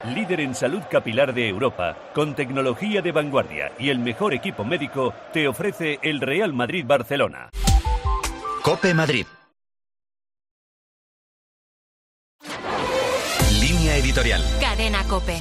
Líder en salud capilar de Europa, con tecnología de vanguardia y el mejor equipo médico, te ofrece el Real Madrid-Barcelona. COPE Madrid. Línea editorial. Cadena COPE.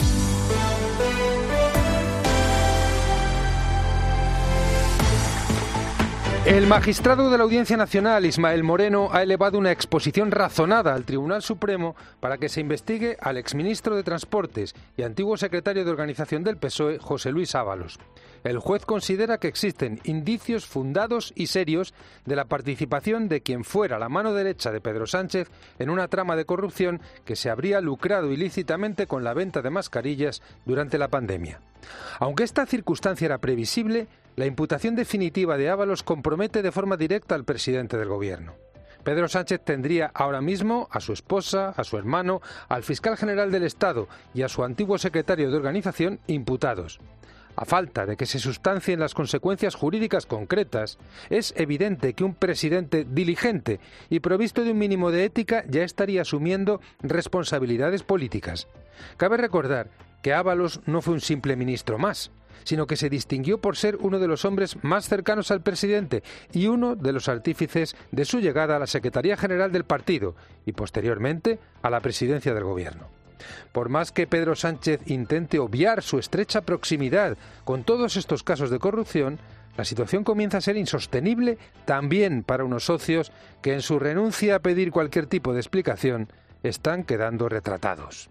El magistrado de la Audiencia Nacional, Ismael Moreno, ha elevado una exposición razonada al Tribunal Supremo para que se investigue al exministro de Transportes y antiguo secretario de Organización del PSOE, José Luis Ábalos. El juez considera que existen indicios fundados y serios de la participación de quien fuera la mano derecha de Pedro Sánchez en una trama de corrupción que se habría lucrado ilícitamente con la venta de mascarillas durante la pandemia. Aunque esta circunstancia era previsible, la imputación definitiva de Ábalos compromete de forma directa al presidente del Gobierno. Pedro Sánchez tendría ahora mismo a su esposa, a su hermano, al fiscal general del Estado y a su antiguo secretario de Organización imputados. A falta de que se sustancien las consecuencias jurídicas concretas, es evidente que un presidente diligente y provisto de un mínimo de ética ya estaría asumiendo responsabilidades políticas. Cabe recordar que Ábalos no fue un simple ministro más, sino que se distinguió por ser uno de los hombres más cercanos al presidente y uno de los artífices de su llegada a la Secretaría General del partido y posteriormente a la presidencia del Gobierno. Por más que Pedro Sánchez intente obviar su estrecha proximidad con todos estos casos de corrupción, la situación comienza a ser insostenible también para unos socios que en su renuncia a pedir cualquier tipo de explicación están quedando retratados.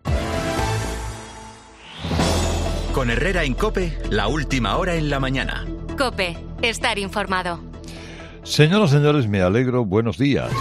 Con Herrera en COPE, la última hora en la mañana. COPE, estar informado. Señoras y señores, me alegro. Buenos días.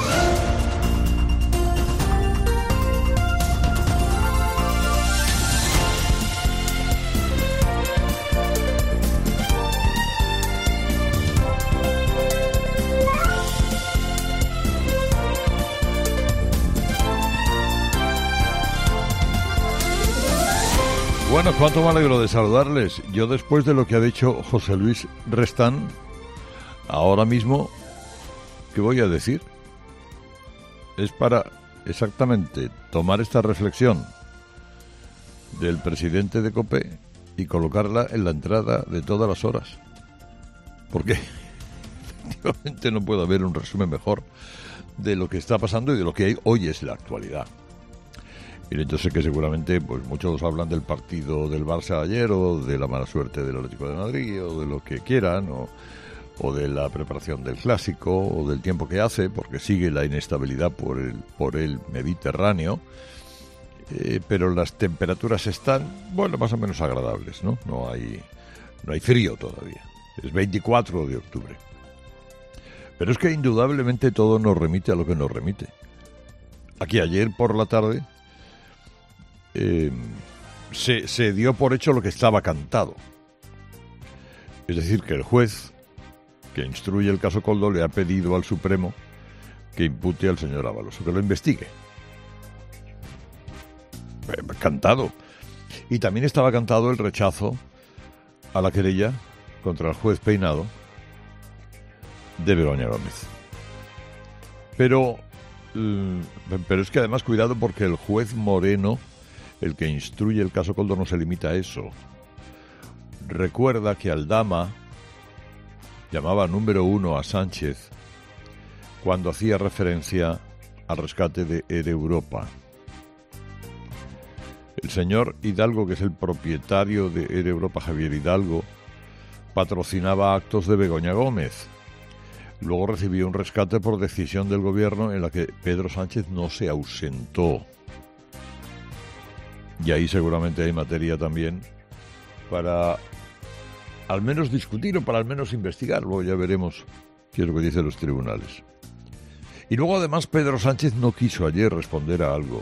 Bueno, cuánto me alegro de saludarles. Yo, después de lo que ha dicho José Luis Restán, ahora mismo, ¿qué voy a decir? Es para exactamente tomar esta reflexión del presidente de COPE y colocarla en la entrada de todas las horas. Porque efectivamente no puede haber un resumen mejor de lo que está pasando y de lo que hoy es la actualidad. Miren, yo sé que seguramente pues muchos hablan del partido del Barça ayer o de la mala suerte del Atlético de Madrid o de lo que quieran o de la preparación del Clásico o del tiempo que hace, porque sigue la inestabilidad por el Mediterráneo, pero las temperaturas están, bueno, más o menos agradables, ¿no? No hay frío todavía. Es 24 de octubre. Pero es que indudablemente todo nos remite a lo que nos remite. Aquí ayer por la tarde se dio por hecho lo que estaba cantado. Es decir, que el juez que instruye el caso Koldo le ha pedido al Supremo que impute al señor Ábalos, que lo investigue. Cantado. Y también estaba cantado el rechazo a la querella contra el juez Peinado de Begoña Gómez. Pero es que además cuidado, porque el juez Moreno, el que instruye el caso Koldo, no se limita a eso. Recuerda que Aldama llamaba número 1 a Sánchez cuando hacía referencia al rescate de Air Europa. El señor Hidalgo, que es el propietario de Air Europa, Javier Hidalgo, patrocinaba actos de Begoña Gómez. Luego recibió un rescate por decisión del gobierno en la que Pedro Sánchez no se ausentó. Y ahí seguramente hay materia también para al menos discutir o para al menos investigar. Luego ya veremos qué es lo que dicen los tribunales. Y luego además Pedro Sánchez no quiso ayer responder a algo.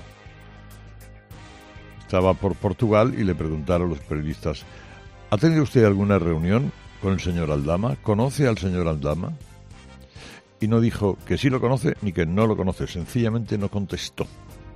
Estaba por Portugal y le preguntaron los periodistas: ¿ha tenido usted alguna reunión con el señor Aldama? ¿Conoce al señor Aldama? Y no dijo que sí lo conoce ni que no lo conoce, sencillamente no contestó.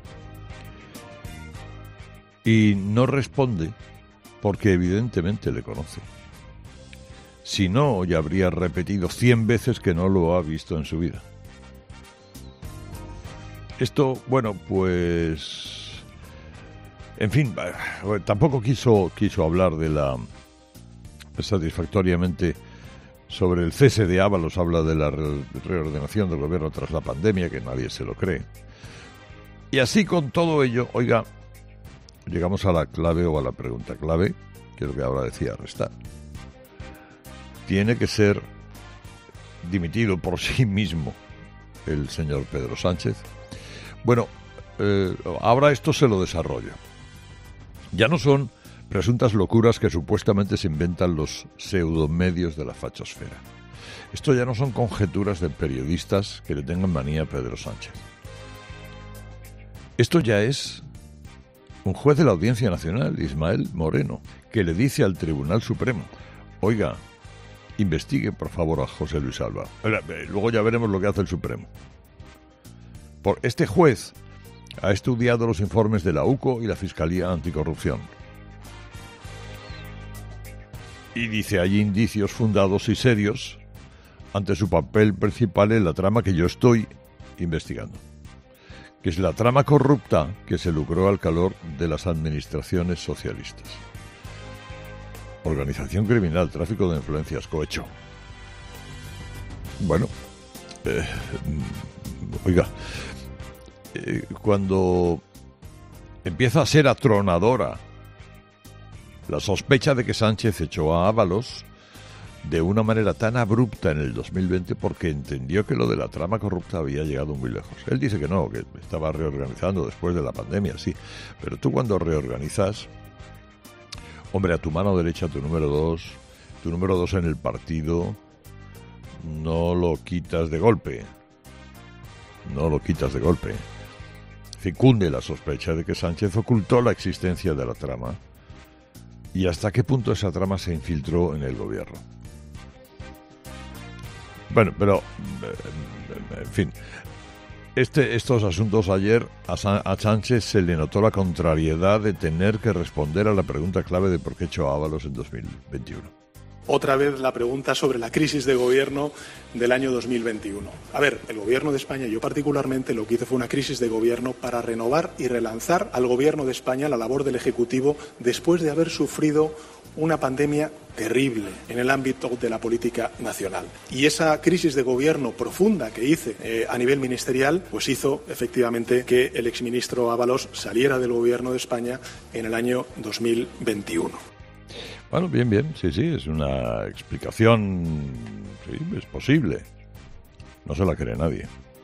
Y no responde porque evidentemente le conoce. Si no, ya habría repetido 100 veces que no lo ha visto en su vida. Esto, bueno, pues En fin, tampoco quiso hablar de la satisfactoriamente sobre el cese de Ábalos. Habla de la reordenación del gobierno tras la pandemia, que nadie se lo cree. Y así con todo ello, oiga, llegamos a la clave o a la pregunta clave, que es lo que ahora decía Restán. Tiene que ser dimitido por sí mismo el señor Pedro Sánchez. Bueno, ahora esto se lo desarrollo. Ya no son presuntas locuras que supuestamente se inventan los pseudomedios de la fachosfera. Esto ya no son conjeturas de periodistas que le tengan manía a Pedro Sánchez. Esto ya es un juez de la Audiencia Nacional, Ismael Moreno, que le dice al Tribunal Supremo: oiga, investigue por favor a José Luis Alba. Luego ya veremos lo que hace el Supremo. Este juez ha estudiado los informes de la UCO y la Fiscalía Anticorrupción. Y dice: hay indicios fundados y serios ante su papel principal en la trama que yo estoy investigando, que es la trama corrupta que se lucró al calor de las administraciones socialistas. Organización criminal, tráfico de influencias, cohecho. Bueno, oiga, cuando empieza a ser atronadora la sospecha de que Sánchez echó a Ábalos de una manera tan abrupta en el 2020 porque entendió que lo de la trama corrupta había llegado muy lejos. Él dice que no, que estaba reorganizando después de la pandemia, sí. Pero tú cuando reorganizas, hombre, a tu mano derecha, tu número dos en el partido, no lo quitas de golpe. No lo quitas de golpe. Cunde la sospecha de que Sánchez ocultó la existencia de la trama y hasta qué punto esa trama se infiltró en el gobierno. Bueno, pero, en fin, estos asuntos ayer a Sánchez se le notó la contrariedad de tener que responder a la pregunta clave de por qué echó a Ábalos en 2021. Otra vez la pregunta sobre la crisis de gobierno del año 2021. A ver, el gobierno de España, yo particularmente, lo que hice fue una crisis de gobierno para renovar y relanzar al gobierno de España la labor del Ejecutivo después de haber sufrido una pandemia terrible en el ámbito de la política nacional. Y esa crisis de gobierno profunda que hice a nivel ministerial, pues hizo efectivamente que el exministro Ábalos saliera del gobierno de España en el año 2021. Bueno, bien, sí, es una explicación, sí, es posible. No se la cree nadie.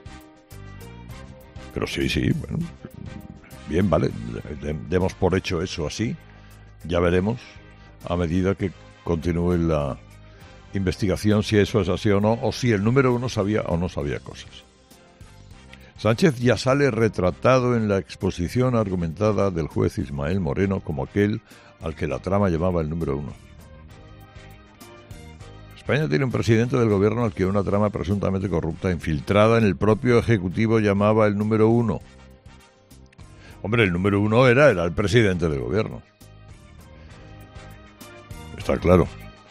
Pero sí, bueno, bien, vale, demos por hecho eso así. Ya veremos, a medida que continúe la investigación, si eso es así o no, o si el número uno sabía o no sabía cosas. Sánchez ya sale retratado en la exposición argumentada del juez Ismael Moreno como aquel al que la trama llamaba el número uno. España tiene un presidente del gobierno al que una trama presuntamente corrupta infiltrada en el propio Ejecutivo llamaba el número uno. Hombre, el número uno era el presidente del gobierno. Está claro.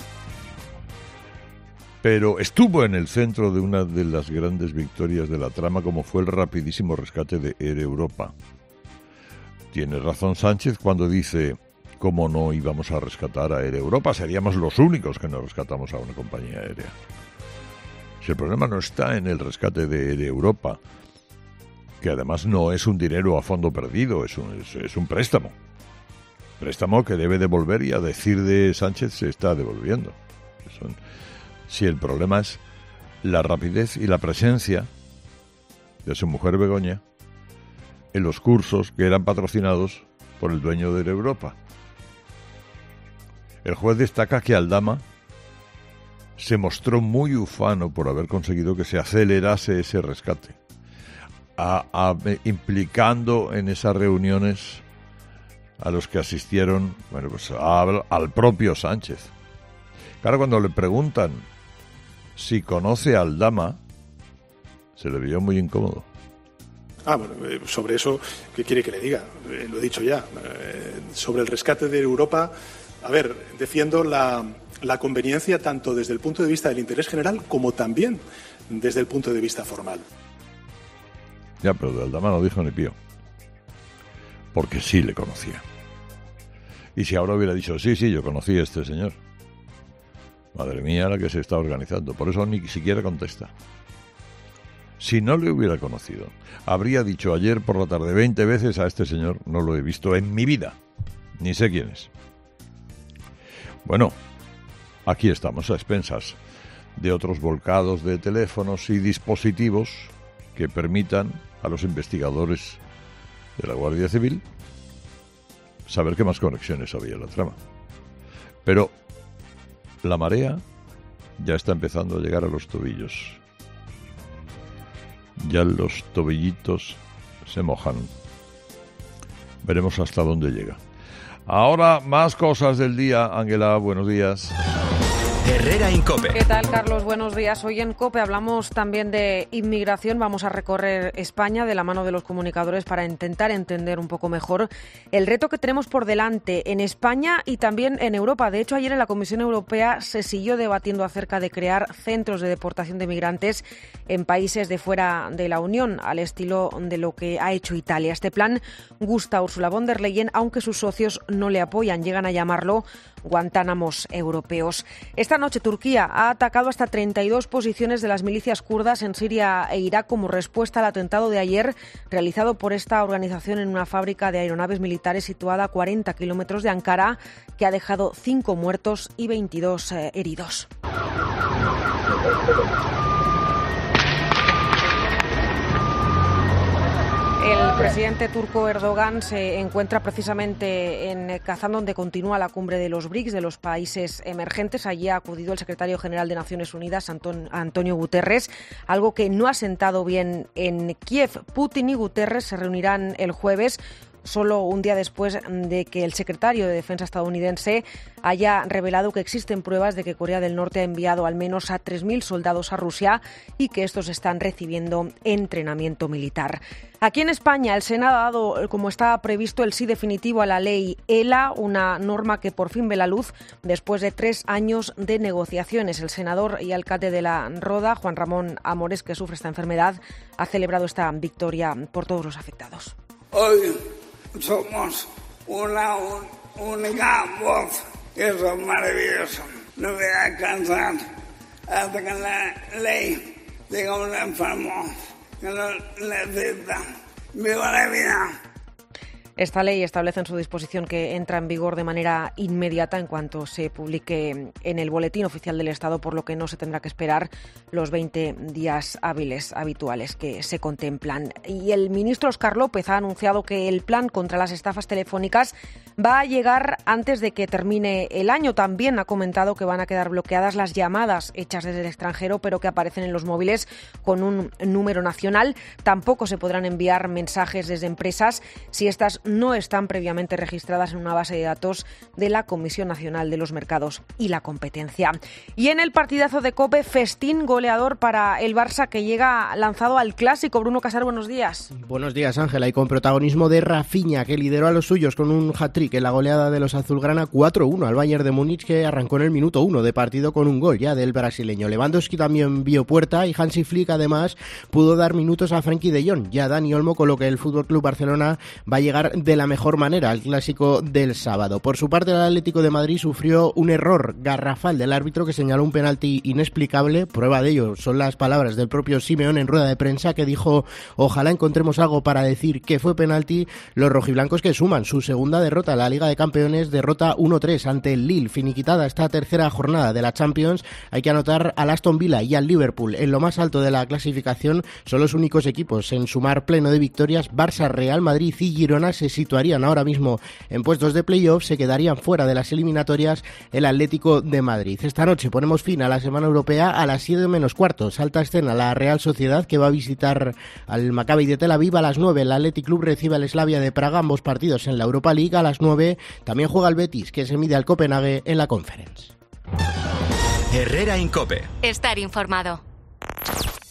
Pero estuvo en el centro de una de las grandes victorias de la trama, como fue el rapidísimo rescate de Air Europa. Tiene razón Sánchez cuando dice: ¿cómo no íbamos a rescatar a Air Europa? Seríamos los únicos que no rescatamos a una compañía aérea. Si el problema no está en el rescate de Air Europa, que además no es un dinero a fondo perdido, es un préstamo. Préstamo que debe devolver y a decir de Sánchez se está devolviendo. Si el problema es la rapidez y la presencia de su mujer Begoña en los cursos que eran patrocinados por el dueño de Air Europa. El juez destaca que Aldama se mostró muy ufano por haber conseguido que se acelerase ese rescate, implicando en esas reuniones a los que asistieron, bueno, pues al propio Sánchez. Claro, cuando le preguntan si conoce a Aldama, se le vio muy incómodo. Bueno, sobre eso, ¿qué quiere que le diga? Lo he dicho ya. Sobre el rescate de Europa, a ver, defiendo la conveniencia tanto desde el punto de vista del interés general como también desde el punto de vista formal. Ya, pero de Aldama no dijo ni pío. Porque sí le conocía. Y si ahora hubiera dicho, sí, yo conocí a este señor. Madre mía, la que se está organizando. Por eso ni siquiera contesta. Si no le hubiera conocido, habría dicho ayer por la tarde 20 veces a este señor, no lo he visto en mi vida, ni sé quién es. Bueno, aquí estamos a expensas de otros volcados de teléfonos y dispositivos que permitan a los investigadores de la Guardia Civil saber qué más conexiones había en la trama. Pero la marea ya está empezando a llegar a los tobillos. Ya los tobillitos se mojan. Veremos hasta dónde llega. Ahora más cosas del día. Ángela, buenos días. Herrera Incope. ¿Qué tal, Carlos? Buenos días. Hoy en COPE hablamos también de inmigración. Vamos a recorrer España de la mano de los comunicadores para intentar entender un poco mejor el reto que tenemos por delante en España y también en Europa. De hecho, ayer en la Comisión Europea se siguió debatiendo acerca de crear centros de deportación de migrantes en países de fuera de la Unión, al estilo de lo que ha hecho Italia. Este plan gusta a Ursula von der Leyen, aunque sus socios no le apoyan. Llegan a llamarlo Guantánamos europeos. Esta noche Turquía ha atacado hasta 32 posiciones de las milicias kurdas en Siria e Irak como respuesta al atentado de ayer realizado por esta organización en una fábrica de aeronaves militares situada a 40 kilómetros de Ankara, que ha dejado 5 muertos y 22 heridos. El presidente turco Erdogan se encuentra precisamente en Kazán, donde continúa la cumbre de los BRICS, de los países emergentes. Allí ha acudido el secretario general de Naciones Unidas, Antonio Guterres, algo que no ha sentado bien en Kiev. Putin y Guterres se reunirán el jueves, solo un día después de que el secretario de Defensa estadounidense haya revelado que existen pruebas de que Corea del Norte ha enviado al menos a 3.000 soldados a Rusia y que estos están recibiendo entrenamiento militar. Aquí en España, el Senado ha dado, como estaba previsto, el sí definitivo a la ley ELA, una norma que por fin ve la luz después de 3 años de negociaciones. El senador y alcalde de La Roda, Juan Ramón Amores, que sufre esta enfermedad, ha celebrado esta victoria por todos los afectados. Hoy somos una única voz, y eso es maravilloso. No voy a descansar hasta que la ley diga a un enfermo que lo necesita. ¡Viva la vida! Esta ley establece en su disposición que entra en vigor de manera inmediata en cuanto se publique en el Boletín Oficial del Estado, por lo que no se tendrá que esperar los 20 días hábiles habituales que se contemplan. Y el ministro Óscar López ha anunciado que el plan contra las estafas telefónicas va a llegar antes de que termine el año. También ha comentado que van a quedar bloqueadas las llamadas hechas desde el extranjero, pero que aparecen en los móviles con un número nacional. Tampoco se podrán enviar mensajes desde empresas si estas no están previamente registradas en una base de datos de la Comisión Nacional de los Mercados y la Competencia. Y en el partidazo de COPE, festín goleador para el Barça, que llega lanzado al Clásico. Bruno Casar, buenos días. Buenos días, Ángela, y con protagonismo de Rafinha, que lideró a los suyos con un hat-trick en la goleada de los azulgrana 4-1 al Bayern de Múnich, que arrancó en el minuto 1 de partido con un gol ya del brasileño. Lewandowski también vio puerta y Hansi Flick además pudo dar minutos a Frenkie de Jong. Ya Dani Olmo, con lo que el FC Barcelona va a llegar de la mejor manera al clásico del sábado. Por su parte, el Atlético de Madrid sufrió un error garrafal del árbitro, que señaló un penalti inexplicable. Prueba de ello son las palabras del propio Simeone en rueda de prensa, que dijo: ojalá encontremos algo para decir que fue penalti. Los rojiblancos, que suman su segunda derrota en la Liga de Campeones, derrota 1-3 ante el Lille, finiquitada esta tercera jornada de la Champions. Hay que anotar al Aston Villa y al Liverpool en lo más alto de la clasificación. Son los únicos equipos en sumar pleno de victorias. Barça, Real Madrid y Girona se situarían ahora mismo en puestos de playoff. Se quedarían fuera de las eliminatorias el Atlético de Madrid. Esta noche ponemos fin a la semana europea. A las 7 menos cuarto salta a escena la Real Sociedad, que va a visitar al Maccabi de Tel Aviv. A las 9 el Athletic Club recibe al Slavia de Praga, ambos partidos en la Europa League. A las 9 también juega el Betis, que se mide al Copenhague en la Conference. Herrera Incope. Estar informado.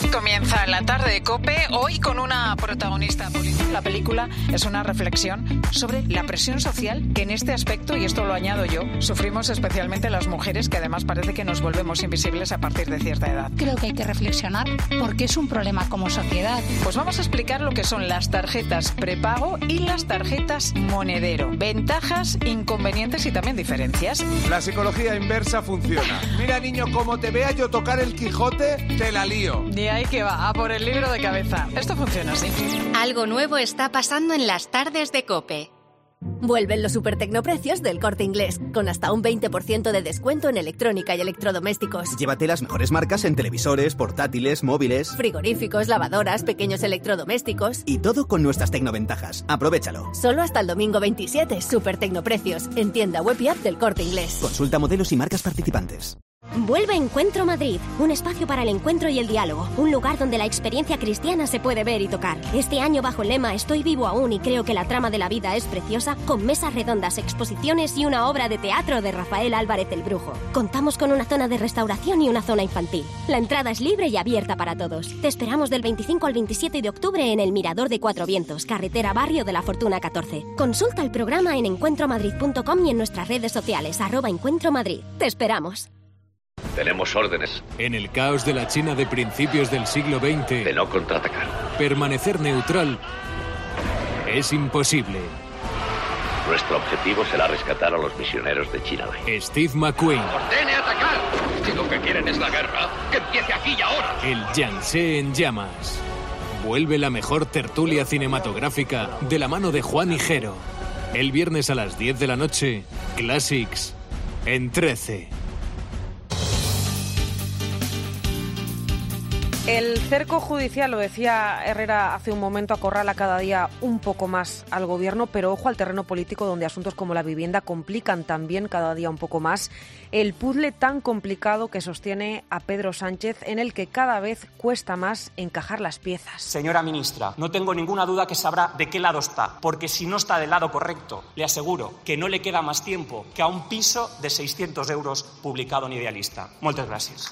Comienza la tarde de COPE, hoy con una protagonista política. La película es una reflexión sobre la presión social que en este aspecto, y esto lo añado yo, sufrimos especialmente las mujeres, que además parece que nos volvemos invisibles a partir de cierta edad. Creo que hay que reflexionar porque es un problema como sociedad. Pues vamos a explicar lo que son las tarjetas prepago y las tarjetas monedero. Ventajas, inconvenientes y también diferencias. La psicología inversa funciona. Mira, niño, como te vea yo tocar el Quijote, te la lío. De ahí que va, a por el libro de cabeza. Esto funciona así. Algo nuevo está pasando en las tardes de COPE. Vuelven los supertecnoprecios del Corte Inglés, con hasta un 20% de descuento en electrónica y electrodomésticos. Llévate las mejores marcas en televisores, portátiles, móviles, frigoríficos, lavadoras, pequeños electrodomésticos. Y todo con nuestras tecnoventajas. Aprovéchalo. Solo hasta el domingo 27, supertecnoprecios, en tienda web y app del Corte Inglés. Consulta modelos y marcas participantes. Vuelve Encuentro Madrid, un espacio para el encuentro y el diálogo, un lugar donde la experiencia cristiana se puede ver y tocar. Este año bajo el lema Estoy vivo aún y creo que la trama de la vida es preciosa, con mesas redondas, exposiciones y una obra de teatro de Rafael Álvarez el Brujo. Contamos con una zona de restauración y una zona infantil. La entrada es libre y abierta para todos. Te esperamos del 25 al 27 de octubre en el Mirador de Cuatro Vientos, carretera Barrio de la Fortuna 14. Consulta el programa en encuentromadrid.com y en nuestras redes sociales @encuentromadrid. Te esperamos. Tenemos órdenes. En el caos de la China de principios del siglo XX, de no contraatacar. Permanecer neutral es imposible. Nuestro objetivo será rescatar a los misioneros de China. Steve McQueen. ¡Ordene atacar! Si lo que quieren es la guerra, que empiece aquí y ahora. El Yangtze en llamas. Vuelve la mejor tertulia cinematográfica de la mano de Juan Higuero. El viernes a las 10 de la noche, Classics en 13. El cerco judicial, lo decía Herrera hace un momento, acorrala cada día un poco más al gobierno, pero ojo al terreno político, donde asuntos como la vivienda complican también cada día un poco más el puzzle tan complicado que sostiene a Pedro Sánchez, en el que cada vez cuesta más encajar las piezas. Señora ministra, no tengo ninguna duda que sabrá de qué lado está, porque si no está del lado correcto, le aseguro que no le queda más tiempo que a un piso de 600 euros publicado en Idealista. Muchas gracias.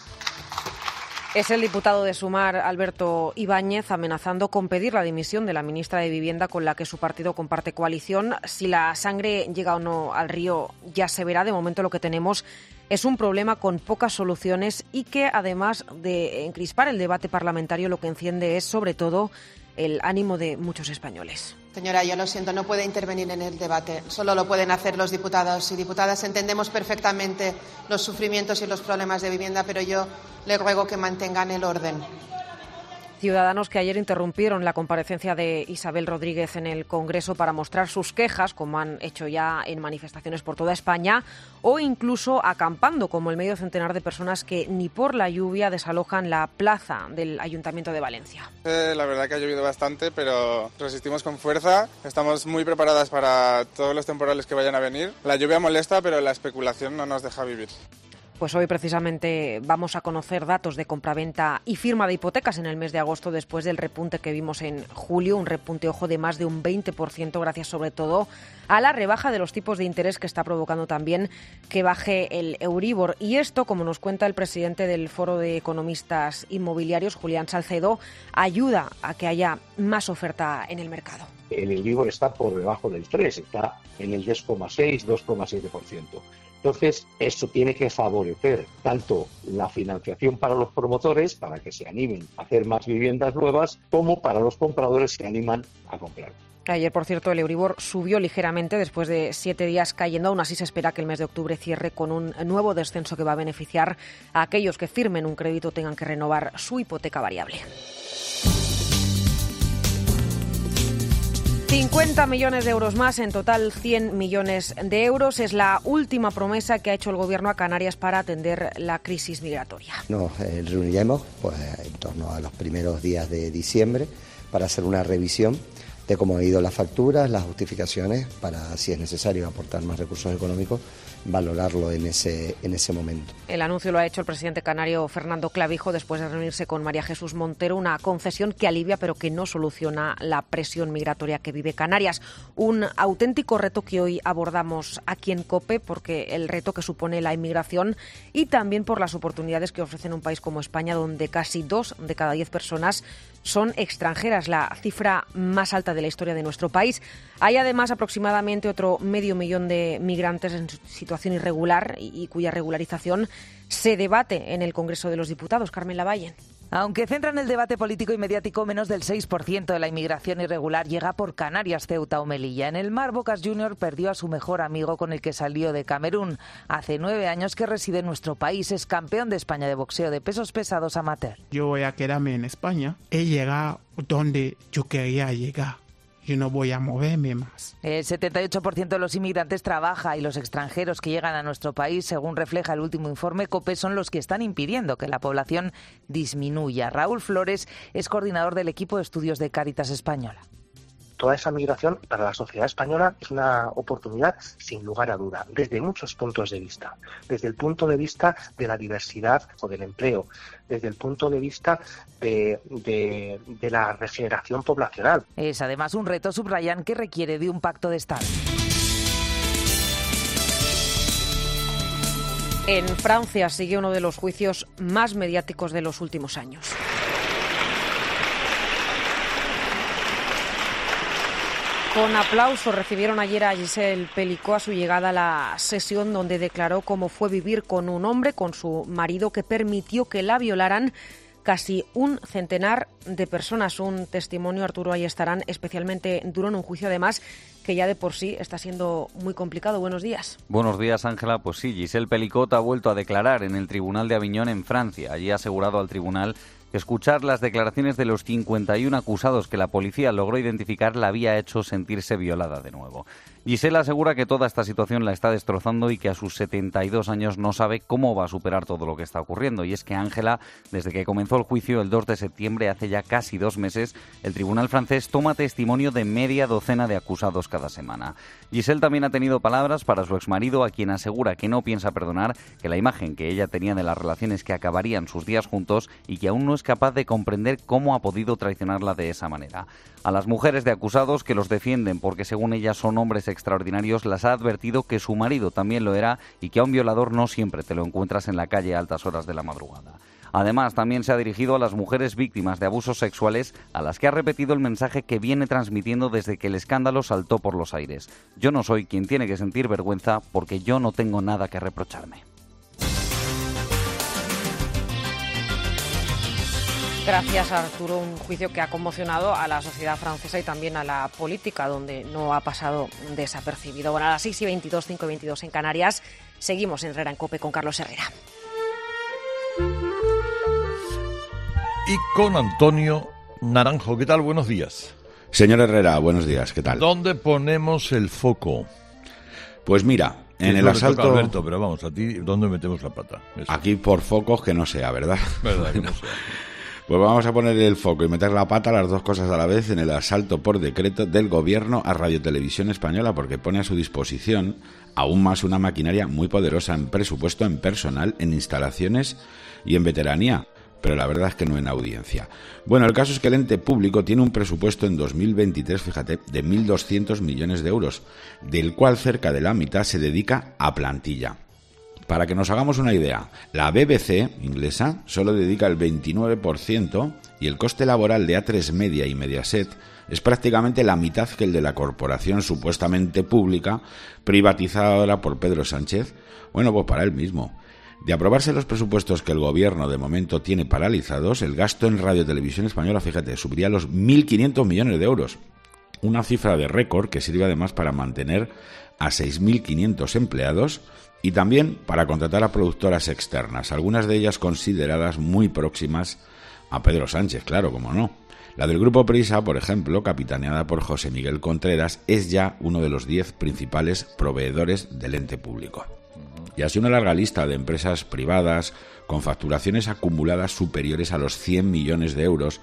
Es el diputado de Sumar, Alberto Ibáñez, amenazando con pedir la dimisión de la ministra de Vivienda con la que su partido comparte coalición. Si la sangre llega o no al río ya se verá. De momento lo que tenemos es un problema con pocas soluciones y que, además de encrispar el debate parlamentario, lo que enciende es sobre todo el ánimo de muchos españoles. Señora, yo lo siento, no puede intervenir en el debate. Solo lo pueden hacer los diputados y diputadas. Entendemos perfectamente los sufrimientos y los problemas de vivienda, pero yo le ruego que mantengan el orden. Ciudadanos que ayer interrumpieron la comparecencia de Isabel Rodríguez en el Congreso para mostrar sus quejas, como han hecho ya en manifestaciones por toda España, o incluso acampando, como el medio centenar de personas que ni por la lluvia desalojan la plaza del Ayuntamiento de Valencia. La verdad que ha llovido bastante, pero resistimos con fuerza. Estamos muy preparadas para todos los temporales que vayan a venir. La lluvia molesta, pero la especulación no nos deja vivir. Pues hoy precisamente vamos a conocer datos de compraventa y firma de hipotecas en el mes de agosto, después del repunte que vimos en julio, un repunte, ojo, de más de un 20%, gracias sobre todo a la rebaja de los tipos de interés que está provocando también que baje el Euribor. Y esto, como nos cuenta el presidente del Foro de Economistas Inmobiliarios, Julián Salcedo, ayuda a que haya más oferta en el mercado. El Euribor está por debajo del 3, está en el 2,6, 2,7%. Entonces, eso tiene que favorecer tanto la financiación para los promotores, para que se animen a hacer más viviendas nuevas, como para los compradores que animan a comprar. Ayer, por cierto, el Euribor subió ligeramente después de 7 días cayendo. Aún así se espera que el mes de octubre cierre con un nuevo descenso que va a beneficiar a aquellos que firmen un crédito o tengan que renovar su hipoteca variable. 50 millones de euros más, en total 100 millones de euros. Es la última promesa que ha hecho el Gobierno a Canarias para atender la crisis migratoria. Nos reuniremos en torno a los primeros días de diciembre para hacer una revisión de cómo han ido las facturas, las justificaciones, para, si es necesario aportar más recursos económicos, valorarlo en ese momento. El anuncio lo ha hecho el presidente canario Fernando Clavijo después de reunirse con María Jesús Montero, una concesión que alivia pero que no soluciona la presión migratoria que vive Canarias. Un auténtico reto que hoy abordamos aquí en COPE, porque el reto que supone la inmigración y también por las oportunidades que ofrece un país como España, donde casi 2 de cada 10 personas son extranjeras, la cifra más alta de la historia de nuestro país. Hay además aproximadamente otro 500.000 de migrantes en situación irregular y cuya regularización se debate en el Congreso de los Diputados. Carmen Lavalle. Aunque centran el debate político y mediático, menos del 6% de la inmigración irregular llega por Canarias, Ceuta o Melilla. En el mar, Bocas Junior perdió a su mejor amigo con el que salió de Camerún. Hace 9 años que reside en nuestro país. Es campeón de España de boxeo de pesos pesados amateur. Yo voy a quedarme en España. He llegado donde yo quería llegar. Yo no voy a moverme más. El 78% de los inmigrantes trabaja y los extranjeros que llegan a nuestro país, según refleja el último informe COPE, son los que están impidiendo que la población disminuya. Raúl Flores es coordinador del equipo de estudios de Cáritas Española. Toda esa migración para la sociedad española es una oportunidad sin lugar a duda, desde muchos puntos de vista. Desde el punto de vista de la diversidad o del empleo, desde el punto de vista de la regeneración poblacional. Es además un reto, subrayan, que requiere de un pacto de Estado. En Francia sigue uno de los juicios más mediáticos de los últimos años. Con aplausos recibieron ayer a Gisèle Pelicot a su llegada a la sesión, donde declaró cómo fue vivir con un hombre, con su marido, que permitió que la violaran casi un centenar de personas. Un testimonio, Arturo Ayestarán, especialmente duro en un juicio, además, que ya de por sí está siendo muy complicado. Buenos días. Buenos días, Ángela. Pues sí, Gisèle Pelicot ha vuelto a declarar en el Tribunal de Aviñón, en Francia. Allí ha asegurado al tribunal que escuchar las declaraciones de los 51 acusados que la policía logró identificar la había hecho sentirse violada de nuevo. Gisèle asegura que toda esta situación la está destrozando y que a sus 72 años no sabe cómo va a superar todo lo que está ocurriendo. Y es que, Ángela, desde que comenzó el juicio el 2 de septiembre, hace ya casi 2 meses, el tribunal francés toma testimonio de media docena de acusados cada semana. Gisèle también ha tenido palabras para su exmarido, a quien asegura que no piensa perdonar, que la imagen que ella tenía de las relaciones que acabarían sus días juntos y que aún no es capaz de comprender cómo ha podido traicionarla de esa manera. A las mujeres de acusados, que los defienden porque según ellas son hombres extraordinarios, las ha advertido que su marido también lo era y que a un violador no siempre te lo encuentras en la calle a altas horas de la madrugada. Además, también se ha dirigido a las mujeres víctimas de abusos sexuales, a las que ha repetido el mensaje que viene transmitiendo desde que el escándalo saltó por los aires. Yo no soy quien tiene que sentir vergüenza porque yo no tengo nada que reprocharme. Gracias, Arturo. Un juicio que ha conmocionado a la sociedad francesa y también a la política, donde no ha pasado desapercibido. Bueno, a las 6:22, 5:22 en Canarias, seguimos en Herrera en COPE con Carlos Herrera. Y con Antonio Naranjo. ¿Qué tal? Buenos días. Señor Herrera, buenos días. ¿Qué tal? ¿Dónde ponemos el foco? Pues mira, en el asalto... Toca, Alberto, pero vamos, a ti, ¿dónde metemos la pata? Eso. Aquí por focos que no sea, ¿verdad? Verdad que no sea. Pues vamos a poner el foco y meter la pata, las dos cosas a la vez, en el asalto por decreto del Gobierno a Radio Televisión Española, porque pone a su disposición aún más una maquinaria muy poderosa en presupuesto, en personal, en instalaciones y en veteranía, pero la verdad es que no en audiencia. Bueno, el caso es que el ente público tiene un presupuesto en 2023, fíjate, de 1.200 millones de euros, del cual cerca de la mitad se dedica a plantilla. Para que nos hagamos una idea, la BBC inglesa solo dedica el 29% y el coste laboral de A3 Media y Mediaset es prácticamente la mitad que el de la corporación supuestamente pública privatizada ahora por Pedro Sánchez. Bueno, pues para él mismo. De aprobarse los presupuestos que el Gobierno de momento tiene paralizados, el gasto en Radio Televisión Española, fíjate, subiría a los 1.500 millones de euros. Una cifra de récord que sirve además para mantener a 6.500 empleados y también para contratar a productoras externas, algunas de ellas consideradas muy próximas a Pedro Sánchez, claro, como no. La del Grupo Prisa, por ejemplo, capitaneada por José Miguel Contreras, es ya uno de los 10 principales proveedores del ente público. Y así una larga lista de empresas privadas con facturaciones acumuladas superiores a los 100 millones de euros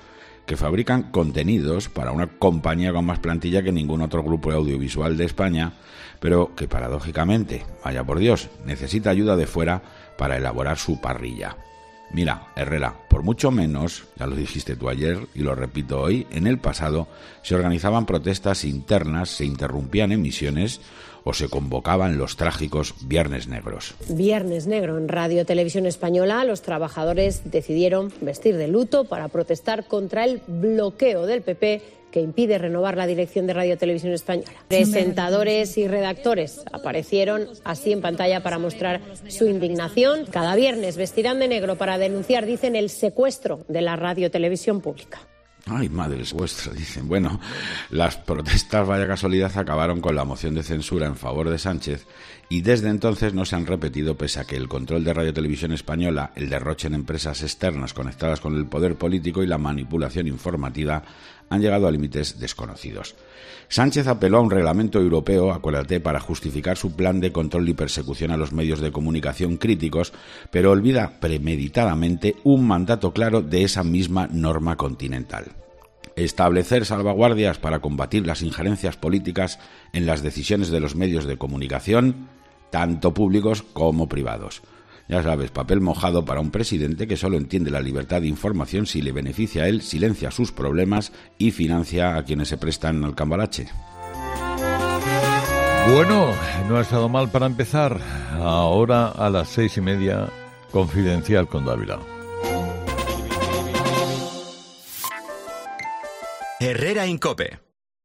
que fabrican contenidos para una compañía con más plantilla que ningún otro grupo audiovisual de España, pero que paradójicamente, vaya por Dios, necesita ayuda de fuera para elaborar su parrilla. Mira, Herrera, por mucho menos, ya lo dijiste tú ayer y lo repito hoy, en el pasado se organizaban protestas internas, se interrumpían emisiones o se convocaban los trágicos Viernes Negros. Viernes Negro en Radio Televisión Española, los trabajadores decidieron vestir de luto para protestar contra el bloqueo del PP que impide renovar la dirección de Radio Televisión Española. Presentadores y redactores aparecieron así en pantalla para mostrar su indignación. Cada viernes vestirán de negro para denunciar, dicen, el secuestro de la Radio Televisión Pública. Ay, madres vuestras, dicen. Bueno, las protestas, vaya casualidad, acabaron con la moción de censura en favor de Sánchez y desde entonces no se han repetido, pese a que el control de Radio Televisión Española, el derroche en empresas externas conectadas con el poder político y la manipulación informativa han llegado a límites desconocidos. Sánchez apeló a un reglamento europeo, acuérdate, para justificar su plan de control y persecución a los medios de comunicación críticos, pero olvida premeditadamente un mandato claro de esa misma norma continental: establecer salvaguardias para combatir las injerencias políticas en las decisiones de los medios de comunicación, tanto públicos como privados. Ya sabes, papel mojado para un presidente que solo entiende la libertad de información si le beneficia a él, silencia sus problemas y financia a quienes se prestan al cambalache. Bueno, no ha estado mal para empezar. Ahora a las 6:30, Confidencial con Dávila. Herrera en COPE.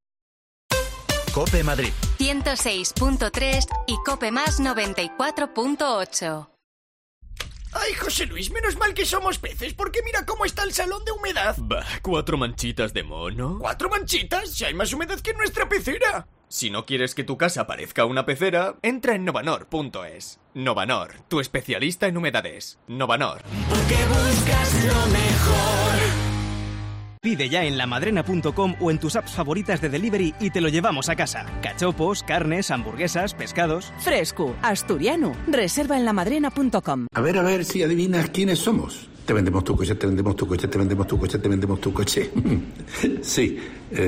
COPE Madrid 106.3 y COPE Más 94.8. Ay, José Luis, menos mal que somos peces, porque mira cómo está el salón de humedad. Bah, 4 manchitas de mono. ¿4 manchitas? Si hay más humedad que en nuestra pecera. Si no quieres que tu casa parezca una pecera, entra en Novanor.es. Novanor, tu especialista en humedades. Novanor. Porque buscas lo mejor. Pide ya en lamadrena.com o en tus apps favoritas de delivery y te lo llevamos a casa. Cachopos, carnes, hamburguesas, pescados. Fresco, asturiano. Reserva en lamadrena.com. A ver si adivinas quiénes somos. Te vendemos tu coche, te vendemos tu coche, te vendemos tu coche, te vendemos tu coche. Sí,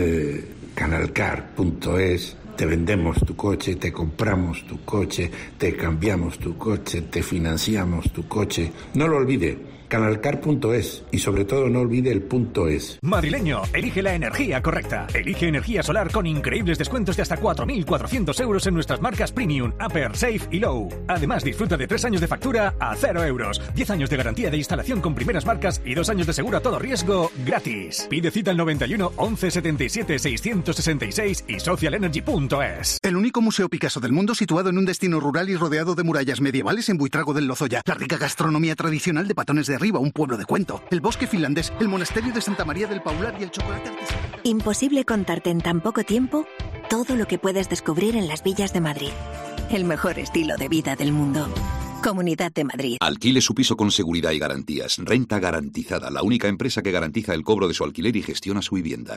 canalcar.es. Te vendemos tu coche, te compramos tu coche, te cambiamos tu coche, te financiamos tu coche. No lo olvide. Canalcar.es y sobre todo no olvide el .es. Madrileño, elige la energía correcta. Elige energía solar con increíbles descuentos de hasta 4.400 euros en nuestras marcas Premium, Upper, Safe y Low. Además, disfruta de 3 años de factura a 0 euros, 10 años de garantía de instalación con primeras marcas y 2 años de seguro a todo riesgo gratis. Pide cita al 91 11 77 666 y socialenergy.es. El único museo Picasso del mundo situado en un destino rural y rodeado de murallas medievales en Buitrago del Lozoya. La rica gastronomía tradicional de Patones de Arriba, un pueblo de cuento. El bosque finlandés, el monasterio de Santa María del Paular y el chocolate artesanal. Imposible contarte en tan poco tiempo todo lo que puedes descubrir en las villas de Madrid. El mejor estilo de vida del mundo. Comunidad de Madrid. Alquile su piso con seguridad y garantías. Renta Garantizada, la única empresa que garantiza el cobro de su alquiler y gestiona su vivienda.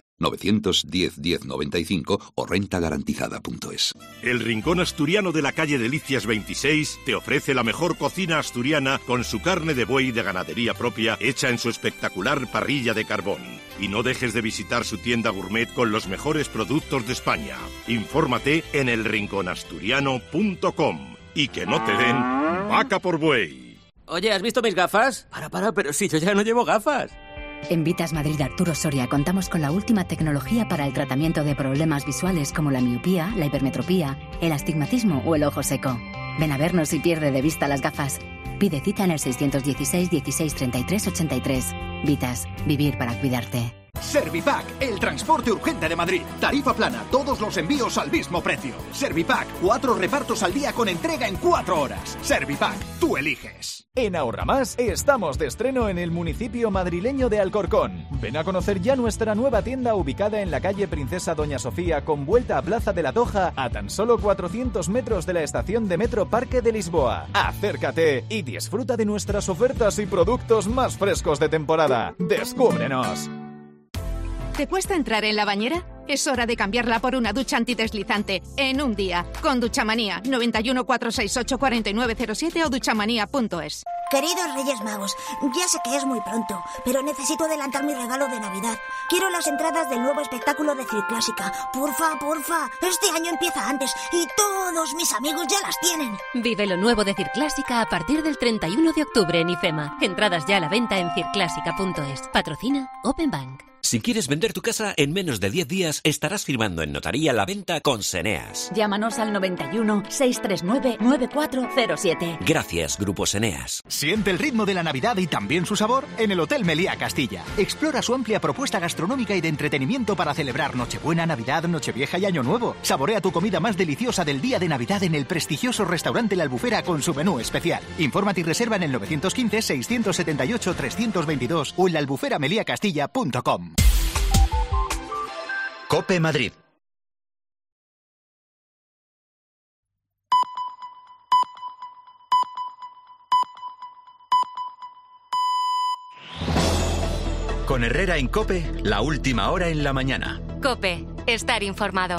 910-1095 o rentagarantizada.es. El Rincón Asturiano de la calle Delicias 26 te ofrece la mejor cocina asturiana con su carne de buey de ganadería propia hecha en su espectacular parrilla de carbón. Y no dejes de visitar su tienda gourmet con los mejores productos de España. Infórmate en elrinconasturiano.com. Y que no te den vaca por buey. Oye, ¿has visto mis gafas? Para, pero si yo ya no llevo gafas. En Vitas Madrid Arturo Soria contamos con la última tecnología para el tratamiento de problemas visuales como la miopía, la hipermetropía, el astigmatismo o el ojo seco. Ven a vernos y pierde de vista las gafas. Pide cita en el 616 16 33 83. Vitas, vivir para cuidarte. Servipack, el transporte urgente de Madrid. Tarifa plana, todos los envíos al mismo precio. Servipack, 4 repartos al día con entrega en 4 horas. Servipack, tú eliges. En Ahorra Más estamos de estreno en el municipio madrileño de Alcorcón. Ven a conocer ya nuestra nueva tienda ubicada en la calle Princesa Doña Sofía con vuelta a Plaza de la Toja a tan solo 400 metros de la estación de metro Parque de Lisboa. Acércate y disfruta de nuestras ofertas y productos más frescos de temporada. ¡Descúbrenos! ¿Te cuesta entrar en la bañera? Es hora de cambiarla por una ducha antideslizante en un día. Con Duchamanía, 91 468 4907 o duchamanía.es. Queridos Reyes Magos, ya sé que es muy pronto, pero necesito adelantar mi regalo de Navidad. Quiero las entradas del nuevo espectáculo de Circlásica. Porfa, porfa. Este año empieza antes y todos mis amigos ya las tienen. Vive lo nuevo de Circlásica a partir del 31 de octubre en IFEMA. Entradas ya a la venta en circlásica.es. Patrocina Open Bank. Si quieres vender tu casa, en menos de 10 días estarás firmando en notaría la venta con Seneas. Llámanos al 91 639 9407. Gracias, Grupo Seneas. Siente el ritmo de la Navidad y también su sabor en el Hotel Meliá Castilla. Explora su amplia propuesta gastronómica y de entretenimiento para celebrar Nochebuena, Navidad, Nochevieja y Año Nuevo. Saborea tu comida más deliciosa del día de Navidad en el prestigioso restaurante La Albufera con su menú especial. Infórmate y reserva en el 915-678-322 o en laalbuferameliacastilla.com. COPE Madrid. Con Herrera en COPE, la última hora en la mañana. COPE, estar informado.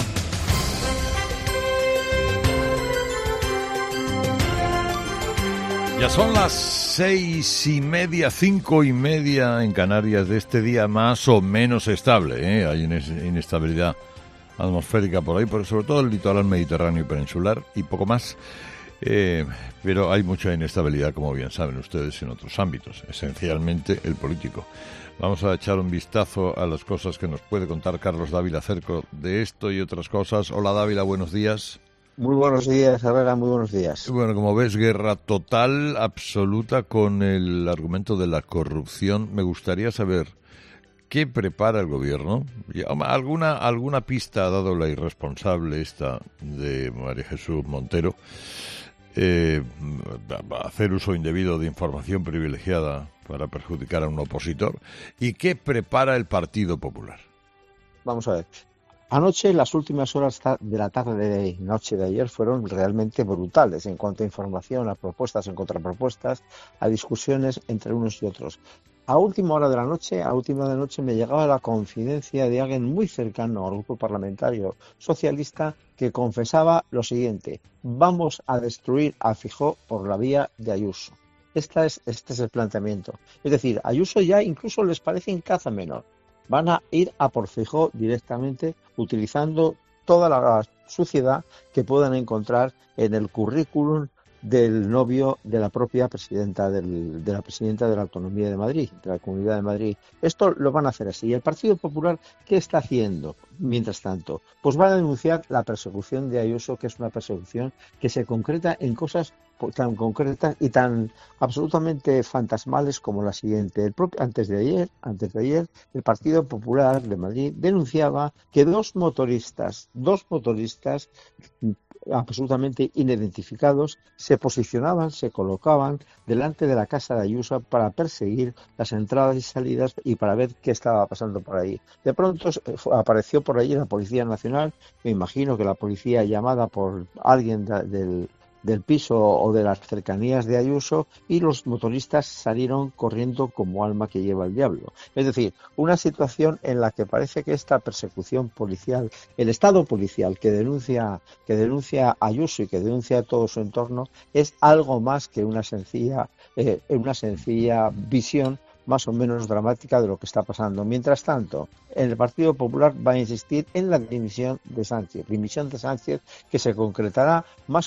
Ya son las 6:30, 5:30 en Canarias de este día más o menos estable, ¿eh? Hay inestabilidad atmosférica por ahí, pero sobre todo el litoral mediterráneo y peninsular y poco más. Pero hay mucha inestabilidad, como bien saben ustedes, en otros ámbitos, esencialmente el político. Vamos a echar un vistazo a las cosas que nos puede contar Carlos Dávila acerca de esto y otras cosas. Hola Dávila, buenos días. Muy buenos días, Herrera, muy buenos días. Bueno, como ves, guerra total, absoluta, con el argumento de la corrupción. Me gustaría saber qué prepara el gobierno. ¿Alguna pista ha dado la irresponsable esta de María Jesús Montero? Hacer uso indebido de información privilegiada para perjudicar a un opositor. ¿Y qué prepara el Partido Popular? Vamos a ver. Anoche, las últimas horas de la tarde y noche de ayer fueron realmente brutales en cuanto a información, a propuestas, en contrapropuestas, a discusiones entre unos y otros. A última hora de la noche, me llegaba la confidencia de alguien muy cercano al grupo parlamentario socialista que confesaba lo siguiente: vamos a destruir a Feijóo por la vía de Ayuso. Este es el planteamiento. Es decir, a Ayuso ya incluso les parece en caza menor. Van a ir a por Feijóo directamente, utilizando toda la suciedad que puedan encontrar en el currículum del novio de la propia presidenta de la presidenta de la Autonomía de Madrid, de la Comunidad de Madrid. Esto lo van a hacer así. ¿Y el Partido Popular qué está haciendo mientras tanto? Pues va a denunciar la persecución de Ayuso, que es una persecución que se concreta en cosas tan concretas y tan absolutamente fantasmales como la siguiente. Antes de ayer, el Partido Popular de Madrid denunciaba que dos motoristas absolutamente inidentificados se posicionaban, se colocaban delante de la casa de Ayuso para perseguir las entradas y salidas y para ver qué estaba pasando por ahí. De pronto apareció por allí la Policía Nacional, me imagino que la policía llamada por alguien del piso o de las cercanías de Ayuso, y los motoristas salieron corriendo como alma que lleva el diablo. Es decir, una situación en la que parece que esta persecución policial, el Estado policial que denuncia a Ayuso y que denuncia a todo su entorno, es algo más que una sencilla visión más o menos dramática de lo que está pasando. Mientras tanto, el Partido Popular va a insistir en la dimisión de Sánchez que se concretará más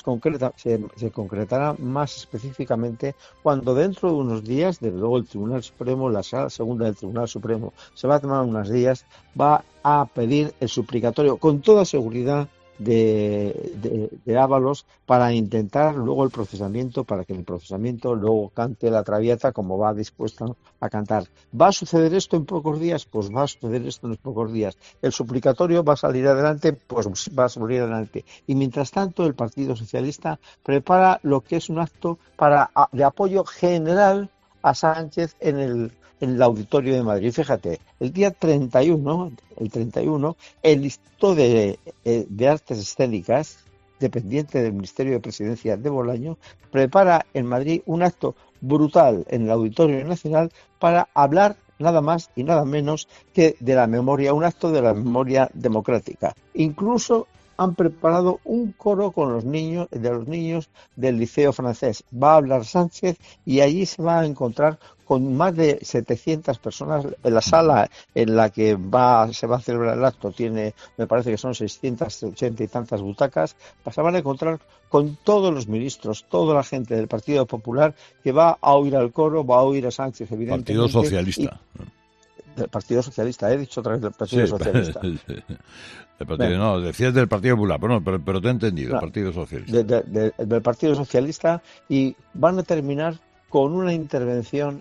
específicamente cuando dentro de unos días, desde luego el Tribunal Supremo, la Sala Segunda del Tribunal Supremo, se va a tomar unos días, va a pedir el suplicatorio con toda seguridad de Ábalos para intentar luego el procesamiento, para que en el procesamiento luego cante la Traviata como va dispuesto a cantar. ¿Va a suceder esto en pocos días? Pues va a suceder esto en pocos días. ¿El suplicatorio va a salir adelante? Pues va a salir adelante. Y mientras tanto el Partido Socialista prepara lo que es un acto de apoyo general a Sánchez en el Auditorio de Madrid. Fíjate, el día 31, el Instituto de Artes Escénicas, dependiente del Ministerio de Presidencia de Bolaño, prepara en Madrid un acto brutal en el Auditorio Nacional para hablar nada más y nada menos que de la memoria, un acto de la memoria democrática. Incluso han preparado un coro con los niños del Liceo Francés. Va a hablar Sánchez y allí se va a encontrar con más de 700 personas. En la sala en la que se va a celebrar el acto me parece que son 680 y tantas butacas. Se van a encontrar con todos los ministros, toda la gente del Partido Popular que va a oír al coro, va a oír a Sánchez, evidentemente. Partido Socialista. Del Partido Socialista, he dicho otra vez del Partido Socialista. No, decías del Partido Popular, pero te he entendido, el Partido Socialista. Del Partido Socialista, y van a terminar con una intervención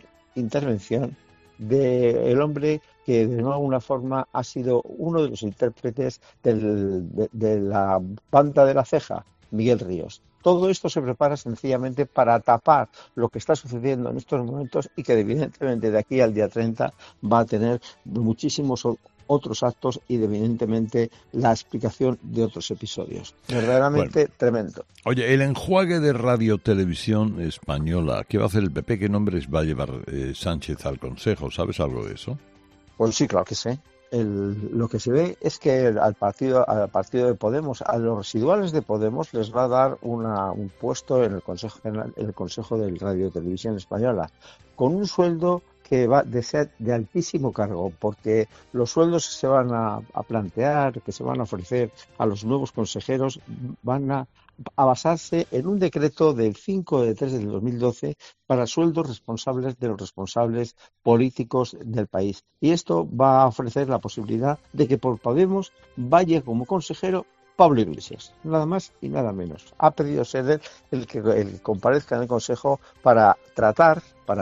del hombre que de alguna forma ha sido uno de los intérpretes de la banda de La Ceja, Miguel Ríos. Todo esto se prepara sencillamente para tapar lo que está sucediendo en estos momentos y que evidentemente de aquí al día 30 va a tener muchísimos otros actos y evidentemente la explicación de otros episodios. Verdaderamente tremendo. Oye, el enjuague de Radio Televisión Española, ¿qué va a hacer el PP? ¿Qué nombres va a llevar Sánchez al Consejo? ¿Sabes algo de eso? Pues sí, claro que sé. Lo que se ve es que al partido de Podemos, a los residuales de Podemos, les va a dar un puesto en el Consejo de Radio Televisión Española, con un sueldo que va de ser de altísimo cargo, porque los sueldos que se van a plantear, que se van a ofrecer a los nuevos consejeros, van a basarse en un decreto del 5/3 del 2012 para sueldos responsables de los responsables políticos del país. Y esto va a ofrecer la posibilidad de que por Podemos vaya como consejero Pablo Iglesias, nada más y nada menos. Ha pedido ser él el que comparezca en el Consejo para tratar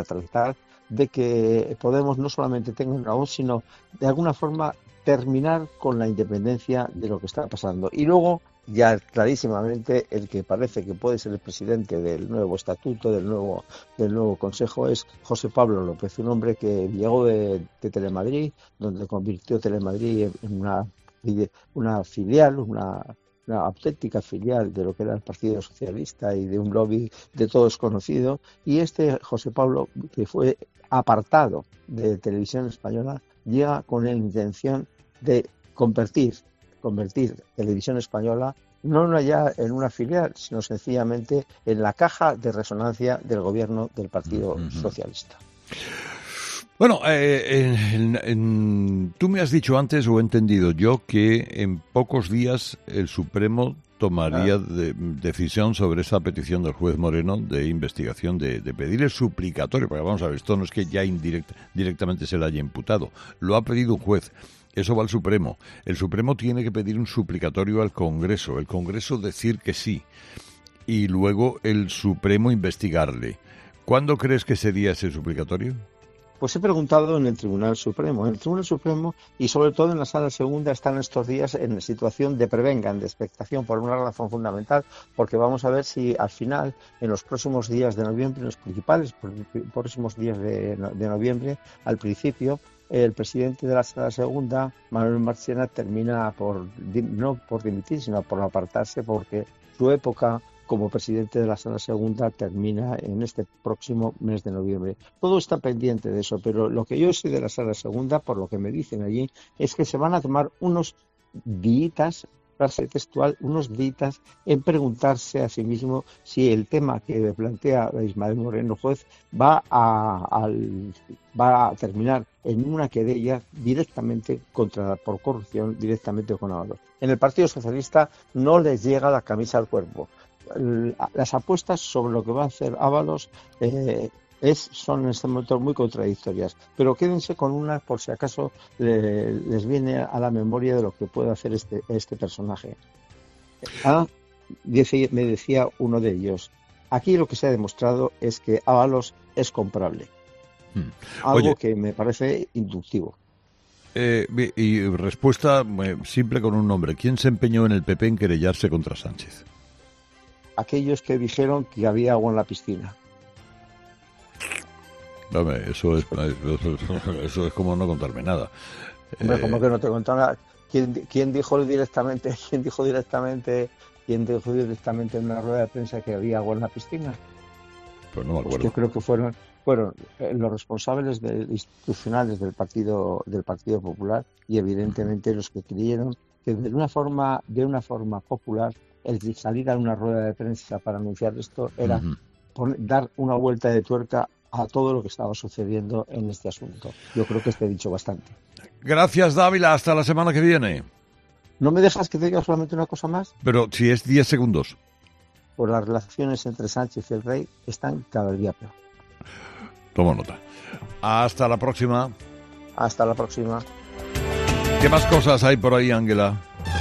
de que Podemos no solamente tenga una voz, sino de alguna forma terminar con la independencia de lo que está pasando. Y luego, ya clarísimamente, el que parece que puede ser el presidente del nuevo estatuto, del nuevo consejo, es José Pablo López, un hombre que llegó de Telemadrid, donde convirtió Telemadrid en una filial, una auténtica filial de lo que era el Partido Socialista y de un lobby de todos conocido. Y este José Pablo, que fue apartado de Televisión Española, llega con la intención de convertir Televisión Española no ya en una filial, sino sencillamente en la caja de resonancia del gobierno del Partido Socialista. Bueno, tú me has dicho antes, o he entendido yo, que en pocos días el Supremo tomaría decisión sobre esa petición del juez Moreno de investigación, de pedir el suplicatorio, porque vamos a ver, esto no es que ya directamente se le haya imputado, lo ha pedido un juez. Eso va al Supremo. El Supremo tiene que pedir un suplicatorio al Congreso. El Congreso decir que sí. Y luego el Supremo investigarle. ¿Cuándo crees que sería ese suplicatorio? Pues he preguntado en el Tribunal Supremo. En el Tribunal Supremo y sobre todo en la Sala Segunda están estos días en situación de prevengan, de expectación, por una razón fundamental, porque vamos a ver si al final, en los próximos días de noviembre, en los principales próximos días de noviembre, al principio, el presidente de la Sala Segunda, Manuel Marchena, termina no por dimitir, sino por apartarse, porque su época como presidente de la Sala Segunda termina en este próximo mes de noviembre. Todo está pendiente de eso, pero lo que yo sé de la Sala Segunda, por lo que me dicen allí, es que se van a tomar unos días, frase textual, unos días en preguntarse a sí mismo si el tema que plantea Ismael Moreno juez va a terminar en una querella directamente por corrupción, directamente con Ábalos. En el Partido Socialista no les llega la camisa al cuerpo. Las apuestas sobre lo que va a hacer Ábalos son en este momento muy contradictorias, pero quédense con una por si acaso les viene a la memoria de lo que puede hacer este personaje. Me decía uno de ellos, aquí lo que se ha demostrado es que Ábalos es comprable. Algo que me parece inductivo. Y respuesta simple con un nombre. ¿Quién se empeñó en el PP en querellarse contra Sánchez? Aquellos que dijeron que había agua en la piscina. Hombre, eso es como no contarme nada. Hombre, como que no te contaron nada. ¿Quién dijo directamente en una rueda de prensa que había agua en la piscina? Pues no me acuerdo. Yo creo que fueron los responsables institucionales del Partido Popular y evidentemente los que creyeron que de una forma popular, el salir a una rueda de prensa para anunciar esto era dar una vuelta de tuerca a todo lo que estaba sucediendo en este asunto. Yo creo que te he dicho bastante. Gracias, Dávila. Hasta la semana que viene. ¿No me dejas que te diga solamente una cosa más? Pero si es 10 segundos. Pues las relaciones entre Sánchez y el rey están cada día peor. Tomo nota. Hasta la próxima. Hasta la próxima. ¿Qué más cosas hay por ahí, Ángela?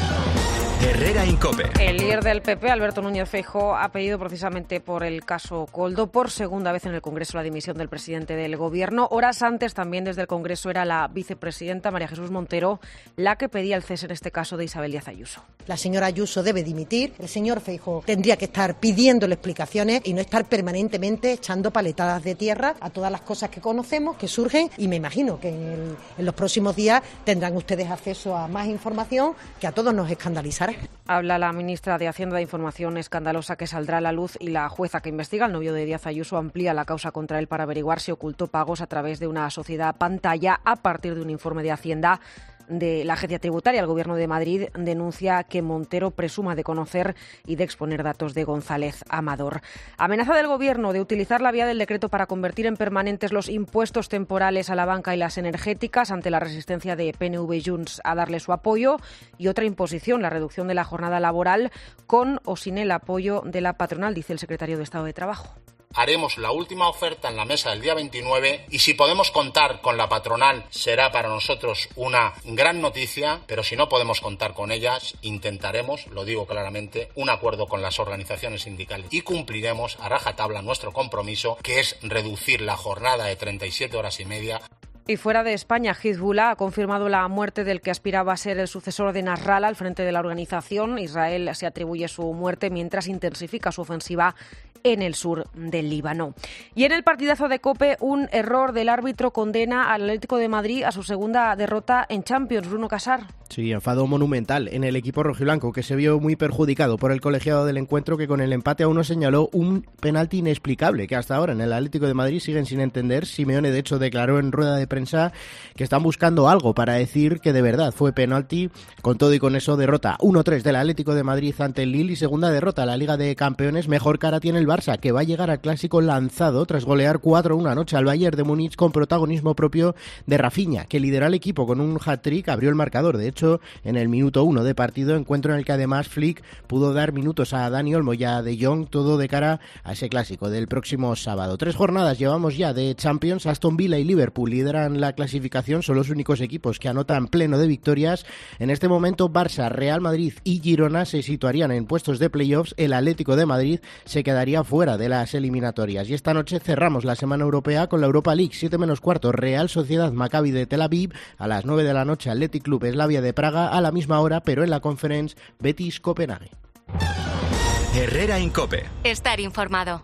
Herrera Incope. El líder del PP, Alberto Núñez Feijóo, ha pedido precisamente por el caso Koldo por segunda vez en el Congreso la dimisión del presidente del Gobierno. Horas antes, también desde el Congreso, era la vicepresidenta María Jesús Montero la que pedía el cese en este caso de Isabel Díaz Ayuso. La señora Ayuso debe dimitir. El señor Feijóo tendría que estar pidiéndole explicaciones y no estar permanentemente echando paletadas de tierra a todas las cosas que conocemos, que surgen, y me imagino que en los próximos días tendrán ustedes acceso a más información que a todos nos escandalizará. Habla la ministra de Hacienda de información escandalosa que saldrá a la luz, y la jueza que investiga, el novio de Díaz Ayuso, amplía la causa contra él para averiguar si ocultó pagos a través de una sociedad pantalla a partir de un informe de Hacienda de la agencia tributaria. El Gobierno de Madrid denuncia que Montero presuma de conocer y de exponer datos de González Amador. Amenaza del Gobierno de utilizar la vía del decreto para convertir en permanentes los impuestos temporales a la banca y las energéticas ante la resistencia de PNV y Junts a darle su apoyo, y otra imposición, la reducción de la jornada laboral con o sin el apoyo de la patronal, dice el secretario de Estado de Trabajo. Haremos la última oferta en la mesa del día 29 y si podemos contar con la patronal será para nosotros una gran noticia, pero si no podemos contar con ellas, intentaremos, lo digo claramente, un acuerdo con las organizaciones sindicales y cumpliremos a rajatabla nuestro compromiso, que es reducir la jornada de 37 horas y media. Y fuera de España, Hezbollah ha confirmado la muerte del que aspiraba a ser el sucesor de Nasrallah al frente de la organización. Israel se atribuye su muerte mientras intensifica su ofensiva en el sur del Líbano. Y en el partidazo de COPE, un error del árbitro condena al Atlético de Madrid a su segunda derrota en Champions. Bruno Casar. Sí, enfado monumental en el equipo rojiblanco, que se vio muy perjudicado por el colegiado del encuentro, que con el empate a 1 señaló un penalti inexplicable que hasta ahora en el Atlético de Madrid siguen sin entender. Simeone, de hecho, declaró en rueda de prensa que están buscando algo para decir que de verdad fue penalti. Con todo y con eso, derrota 1-3 del Atlético de Madrid ante el Lille y segunda derrota a la Liga de Campeones. Mejor cara tiene el Barça, que va a llegar al Clásico lanzado tras golear 4-1 anoche al Bayern de Múnich con protagonismo propio de Rafinha, que lidera al equipo con un hat-trick, abrió el marcador. De hecho, en el minuto 1 de partido, encuentro en el que además Flick pudo dar minutos a Dani Olmo y a De Jong, todo de cara a ese Clásico del próximo sábado. 3 jornadas llevamos ya de Champions. Aston Villa y Liverpool lideran la clasificación, son los únicos equipos que anotan pleno de victorias. En este momento, Barça, Real Madrid y Girona se situarían en puestos de playoffs. El Atlético de Madrid se quedaría fuera de las eliminatorias. Y esta noche cerramos la semana europea con la Europa League. 7 menos cuarto, Real Sociedad Maccabi de Tel Aviv. A las 9 de la noche, Athletic Club Slavia de Praga. A la misma hora, pero en la Conference, Betis Copenhague. Herrera Incope. Estar informado.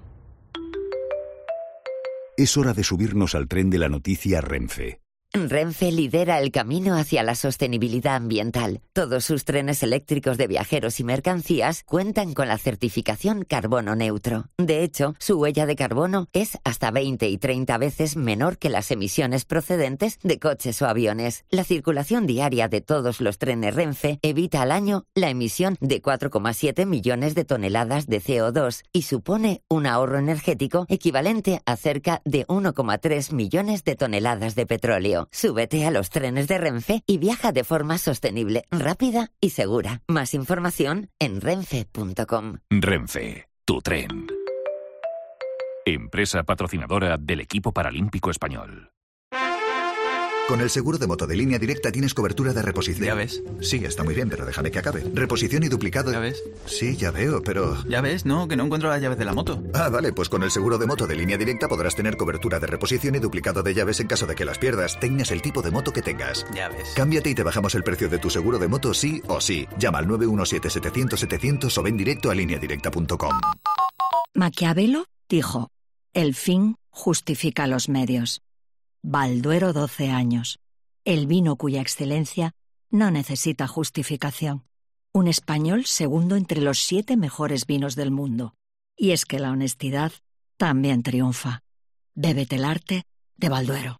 Es hora de subirnos al tren de la noticia Renfe. Renfe lidera el camino hacia la sostenibilidad ambiental. Todos sus trenes eléctricos de viajeros y mercancías cuentan con la certificación carbono neutro. De hecho, su huella de carbono es hasta 20 y 30 veces menor que las emisiones procedentes de coches o aviones. La circulación diaria de todos los trenes Renfe evita al año la emisión de 4,7 millones de toneladas de CO2 y supone un ahorro energético equivalente a cerca de 1,3 millones de toneladas de petróleo. Súbete a los trenes de Renfe y viaja de forma sostenible, rápida y segura. Más información en renfe.com. Renfe, tu tren. Empresa patrocinadora del equipo paralímpico español. Con el seguro de moto de Línea Directa tienes cobertura de reposición. Ya ves. Sí, está muy bien, pero déjame que acabe. Reposición y duplicado. Ya ves. Sí, ya veo, pero... Ya ves, no, que no encuentro las llaves de la moto. Ah, vale, pues con el seguro de moto de Línea Directa podrás tener cobertura de reposición y duplicado de llaves en caso de que las pierdas, tengas el tipo de moto que tengas. Ya ves. Cámbiate y te bajamos el precio de tu seguro de moto sí o sí. Llama al 917-700-700 o ven directo a lineadirecta.com. Maquiavelo dijo: el fin justifica los medios. Balduero 12 años. El vino cuya excelencia no necesita justificación. Un español segundo entre los 7 mejores vinos del mundo. Y es que la honestidad también triunfa. Bébete el arte de Balduero.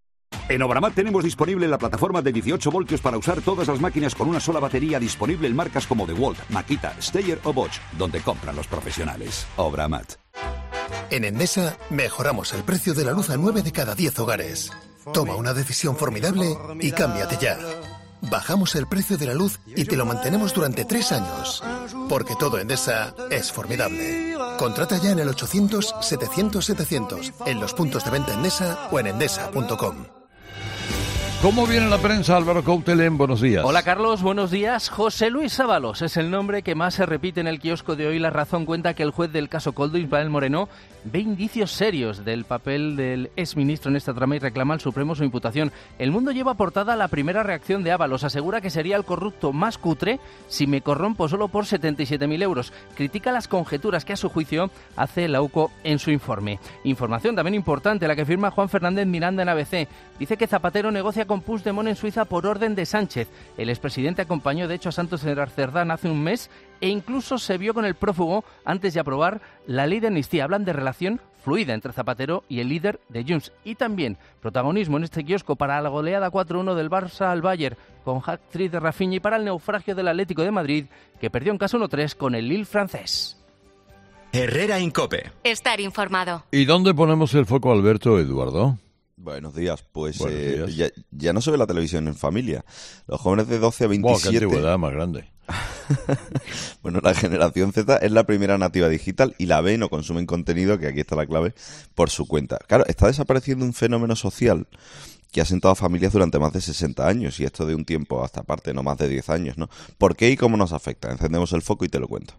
En Obramat tenemos disponible la plataforma de 18 voltios para usar todas las máquinas con una sola batería, disponible en marcas como DeWalt, Makita, Steyr o Bosch, donde compran los profesionales. Obramat. En Endesa mejoramos el precio de la luz a 9 de cada 10 hogares. Toma una decisión formidable y cámbiate ya. Bajamos el precio de la luz y te lo mantenemos durante 3 años. Porque todo Endesa es formidable. Contrata ya en el 800-700-700, en los puntos de venta Endesa o en endesa.com. ¿Cómo viene la prensa, Álvaro Coutelén? Buenos días. Hola, Carlos, buenos días. José Luis Ábalos es el nombre que más se repite en el kiosco de hoy. La Razón cuenta que el juez del caso Koldo, Ismael Moreno, ve indicios serios del papel del exministro en esta trama y reclama al Supremo su imputación. El Mundo lleva portada la primera reacción de Ábalos. Asegura que sería el corrupto más cutre si me corrompo solo por 77.000 euros. Critica las conjeturas que, a su juicio, hace la UCO en su informe. Información también importante, la que firma Juan Fernández Miranda en ABC. Dice que Zapatero negocia con Puigdemont en Suiza por orden de Sánchez. El expresidente acompañó, de hecho, a Santos Cerdán hace un mes e incluso se vio con el prófugo antes de aprobar la ley de amnistía. Hablan de relación fluida entre Zapatero y el líder de Junts. Y también protagonismo en este kiosco para la goleada 4-1 del Barça al Bayern con hat-trick de Rafinha y para el naufragio del Atlético de Madrid, que perdió en casa 1-3 con el Lille francés. Herrera en COPE. Estar informado. ¿Y dónde ponemos el foco, Alberto, Eduardo? Buenos días. Pues ya no se ve la televisión en familia. Los jóvenes de 12 a 27... ¡Qué antigüedad más grande! Bueno, la generación Z es la primera nativa digital y la ven o consumen contenido, que aquí está la clave, por su cuenta. Claro, está desapareciendo un fenómeno social que ha sentado a familias durante más de 60 años, y esto de un tiempo hasta parte, no más de 10 años, ¿no? ¿Por qué y cómo nos afecta? Encendemos el foco y te lo cuento.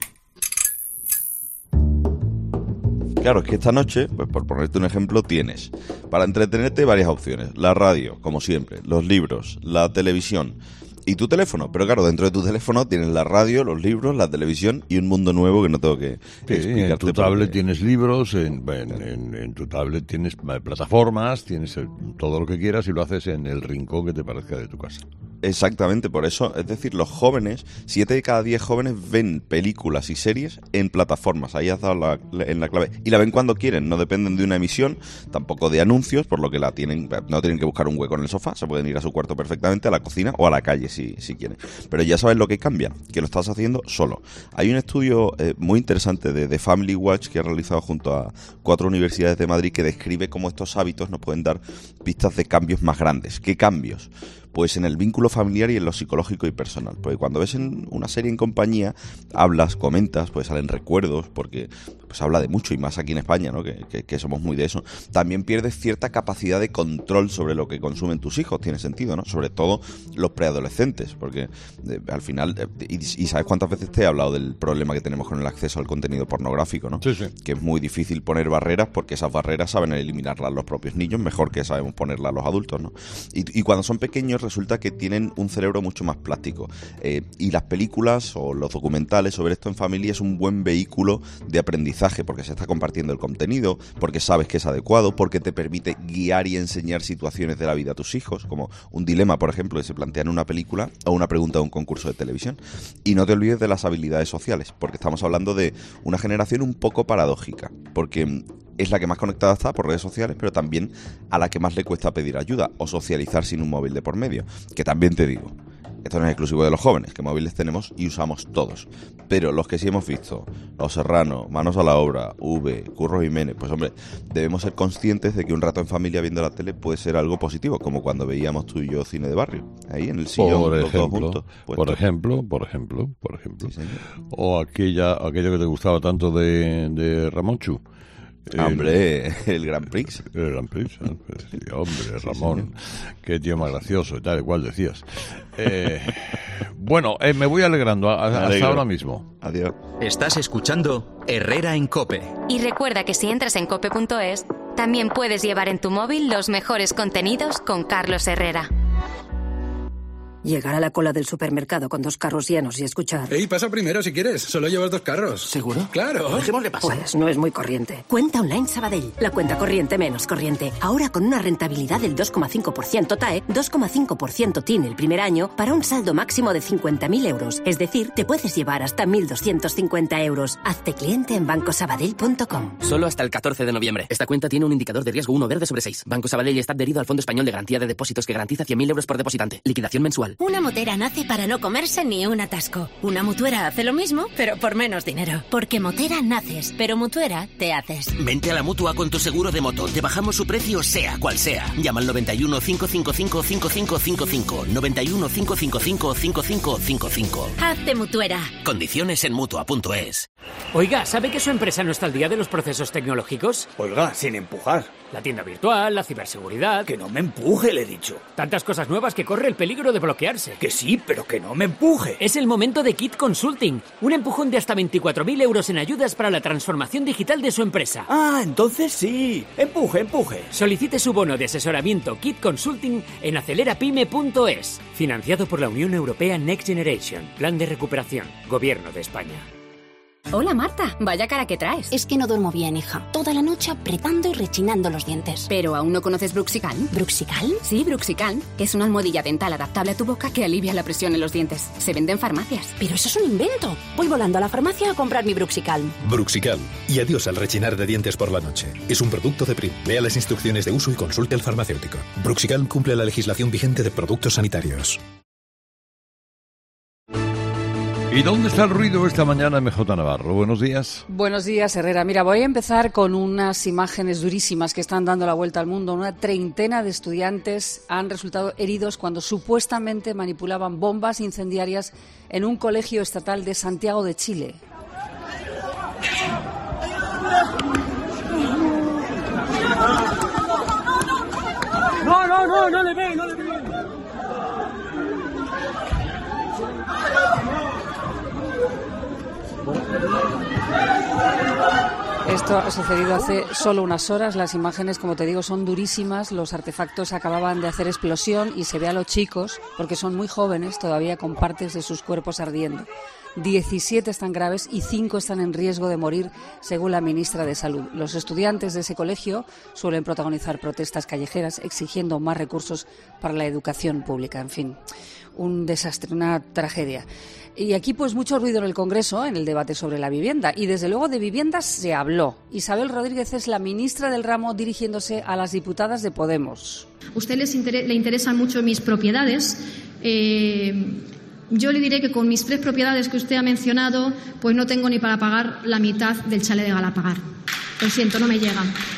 Claro, es que esta noche, pues por ponerte un ejemplo, tienes para entretenerte varias opciones. La radio, como siempre, los libros, la televisión y tu teléfono. Pero claro, dentro de tu teléfono tienes la radio, los libros, la televisión y un mundo nuevo que no tengo que explicarte. En tu tablet tienes libros, en tu tablet tienes plataformas, tienes todo lo que quieras y lo haces en el rincón que te parezca de tu casa. Exactamente, por eso, es decir, los jóvenes, 7 de cada 10 jóvenes ven películas y series en plataformas. Ahí has dado en la clave. Y la ven cuando quieren, no dependen de una emisión, tampoco de anuncios, por lo que no tienen que buscar un hueco en el sofá, se pueden ir a su cuarto perfectamente, a la cocina o a la calle si quieren. Pero ya sabes lo que cambia, que lo estás haciendo solo. Hay un estudio muy interesante de Family Watch que ha realizado junto a 4 universidades de Madrid que describe cómo estos hábitos nos pueden dar pistas de cambios más grandes. ¿Qué cambios? Pues en el vínculo familiar y en lo psicológico y personal. Porque cuando ves en una serie en compañía, hablas, comentas, pues salen recuerdos, porque pues habla de mucho, y más aquí en España, ¿no? Que somos muy de eso. También pierdes cierta capacidad de control sobre lo que consumen tus hijos, tiene sentido, ¿no? Sobre todo los preadolescentes, porque al final, y sabes cuántas veces te he hablado del problema que tenemos con el acceso al contenido pornográfico, ¿no? Sí, sí. Que es muy difícil poner barreras, porque esas barreras saben eliminarlas los propios niños mejor que sabemos ponerlas los adultos, ¿no? Y cuando son pequeños resulta que tienen un cerebro mucho más plástico, y las películas o los documentales sobre esto en familia es un buen vehículo de aprendizaje, porque se está compartiendo el contenido, porque sabes que es adecuado, porque te permite guiar y enseñar situaciones de la vida a tus hijos, como un dilema, por ejemplo, que se plantea en una película o una pregunta de un concurso de televisión. Y no te olvides de las habilidades sociales, porque estamos hablando de una generación un poco paradójica, porque es la que más conectada está por redes sociales, pero también a la que más le cuesta pedir ayuda o socializar sin un móvil de por medio. Que también te digo, esto no es exclusivo de los jóvenes, que móviles tenemos y usamos todos. Pero los que sí hemos visto, Los Serrano, Manos a la Obra, Curro Jiménez, pues hombre, debemos ser conscientes de que un rato en familia viendo la tele puede ser algo positivo, como cuando veíamos tú y yo cine de barrio, ahí en el sillón, los dos juntos. Por ejemplo. Sí, o aquello que te gustaba tanto de Ramón Chu. El Grand Prix. El Grand Prix, ¿no? Pues, sí, hombre, Ramón, qué tío más gracioso y tal, igual decías. Bueno, me voy alegrando hasta ahora mismo. Adiós. Estás escuchando Herrera en COPE. Y recuerda que si entras en cope.es, también puedes llevar en tu móvil los mejores contenidos con Carlos Herrera. Llegar a la cola del supermercado con 2 carros llenos y escuchar... Ey, pasa primero si quieres. Solo llevas 2 carros. ¿Seguro? ¡Claro! Dejémosle pasar. Pues no es muy corriente. Cuenta Online Sabadell. La cuenta corriente menos corriente. Ahora con una rentabilidad del 2,5% TAE, 2,5% TIN el primer año, para un saldo máximo de 50.000 euros. Es decir, te puedes llevar hasta 1.250 euros. Hazte cliente en bancosabadell.com. Solo hasta el 14 de noviembre. Esta cuenta tiene un indicador de riesgo 1 verde sobre 6. Banco Sabadell está adherido al Fondo Español de Garantía de Depósitos que garantiza 100.000 euros por depositante. Liquidación mensual. Una motera nace para no comerse ni un atasco. Una mutuera hace lo mismo, pero por menos dinero. Porque motera naces, pero mutuera te haces. Vente a la Mutua con tu seguro de moto. Te bajamos su precio sea cual sea. Llama al 91 555 5555. 91 555 5555. Hazte mutuera. Condiciones en Mutua.es. Oiga, ¿sabe que su empresa no está al día de los procesos tecnológicos? Oiga, sin empujar. La tienda virtual, la ciberseguridad... Que no me empuje, le he dicho. Tantas cosas nuevas que corre el peligro de bloquearse. Que sí, pero que no me empuje. Es el momento de Kit Consulting. Un empujón de hasta 24.000 euros en ayudas para la transformación digital de su empresa. Ah, entonces sí. Empuje. Solicite su bono de asesoramiento Kit Consulting en acelerapyme.es. Financiado por la Unión Europea Next Generation. Plan de recuperación. Gobierno de España. Hola Marta, vaya cara que traes. Es que no duermo bien, hija. Toda la noche apretando y rechinando los dientes. ¿Pero aún no conoces Bruxical? ¿Bruxical? Sí, Bruxical, que es una almohadilla dental adaptable a tu boca que alivia la presión en los dientes. Se vende en farmacias. Pero eso es un invento. Voy volando a la farmacia a comprar mi Bruxical. Bruxical. Y adiós al rechinar de dientes por la noche. Es un producto de Prim. Lea las instrucciones de uso y consulte al farmacéutico. Bruxical cumple la legislación vigente de productos sanitarios. ¿Y dónde está el ruido esta mañana, MJ Navarro? Buenos días. Buenos días, Herrera. Mira, voy a empezar con unas imágenes durísimas que están dando la vuelta al mundo. Una treintena de estudiantes han resultado heridos cuando supuestamente manipulaban bombas incendiarias en un colegio estatal de Santiago de Chile. No le ve. Esto ha sucedido hace solo unas horas. Las imágenes, como te digo, son durísimas. Los artefactos acababan de hacer explosión y se ve a los chicos, porque son muy jóvenes, todavía con partes de sus cuerpos ardiendo. 17 están graves y 5 están en riesgo de morir, según la ministra de Salud. Los estudiantes de ese colegio suelen protagonizar protestas callejeras exigiendo más recursos para la educación pública. En fin, un desastre, una tragedia. Y aquí pues mucho ruido en el Congreso, en el debate sobre la vivienda. Y desde luego de viviendas se habló. Isabel Rodríguez es la ministra del ramo dirigiéndose a las diputadas de Podemos. A usted le interesan mucho mis propiedades. Yo le diré que con mis 3 propiedades que usted ha mencionado, pues no tengo ni para pagar la mitad del chalet de Galapagar. Lo siento, no me llega.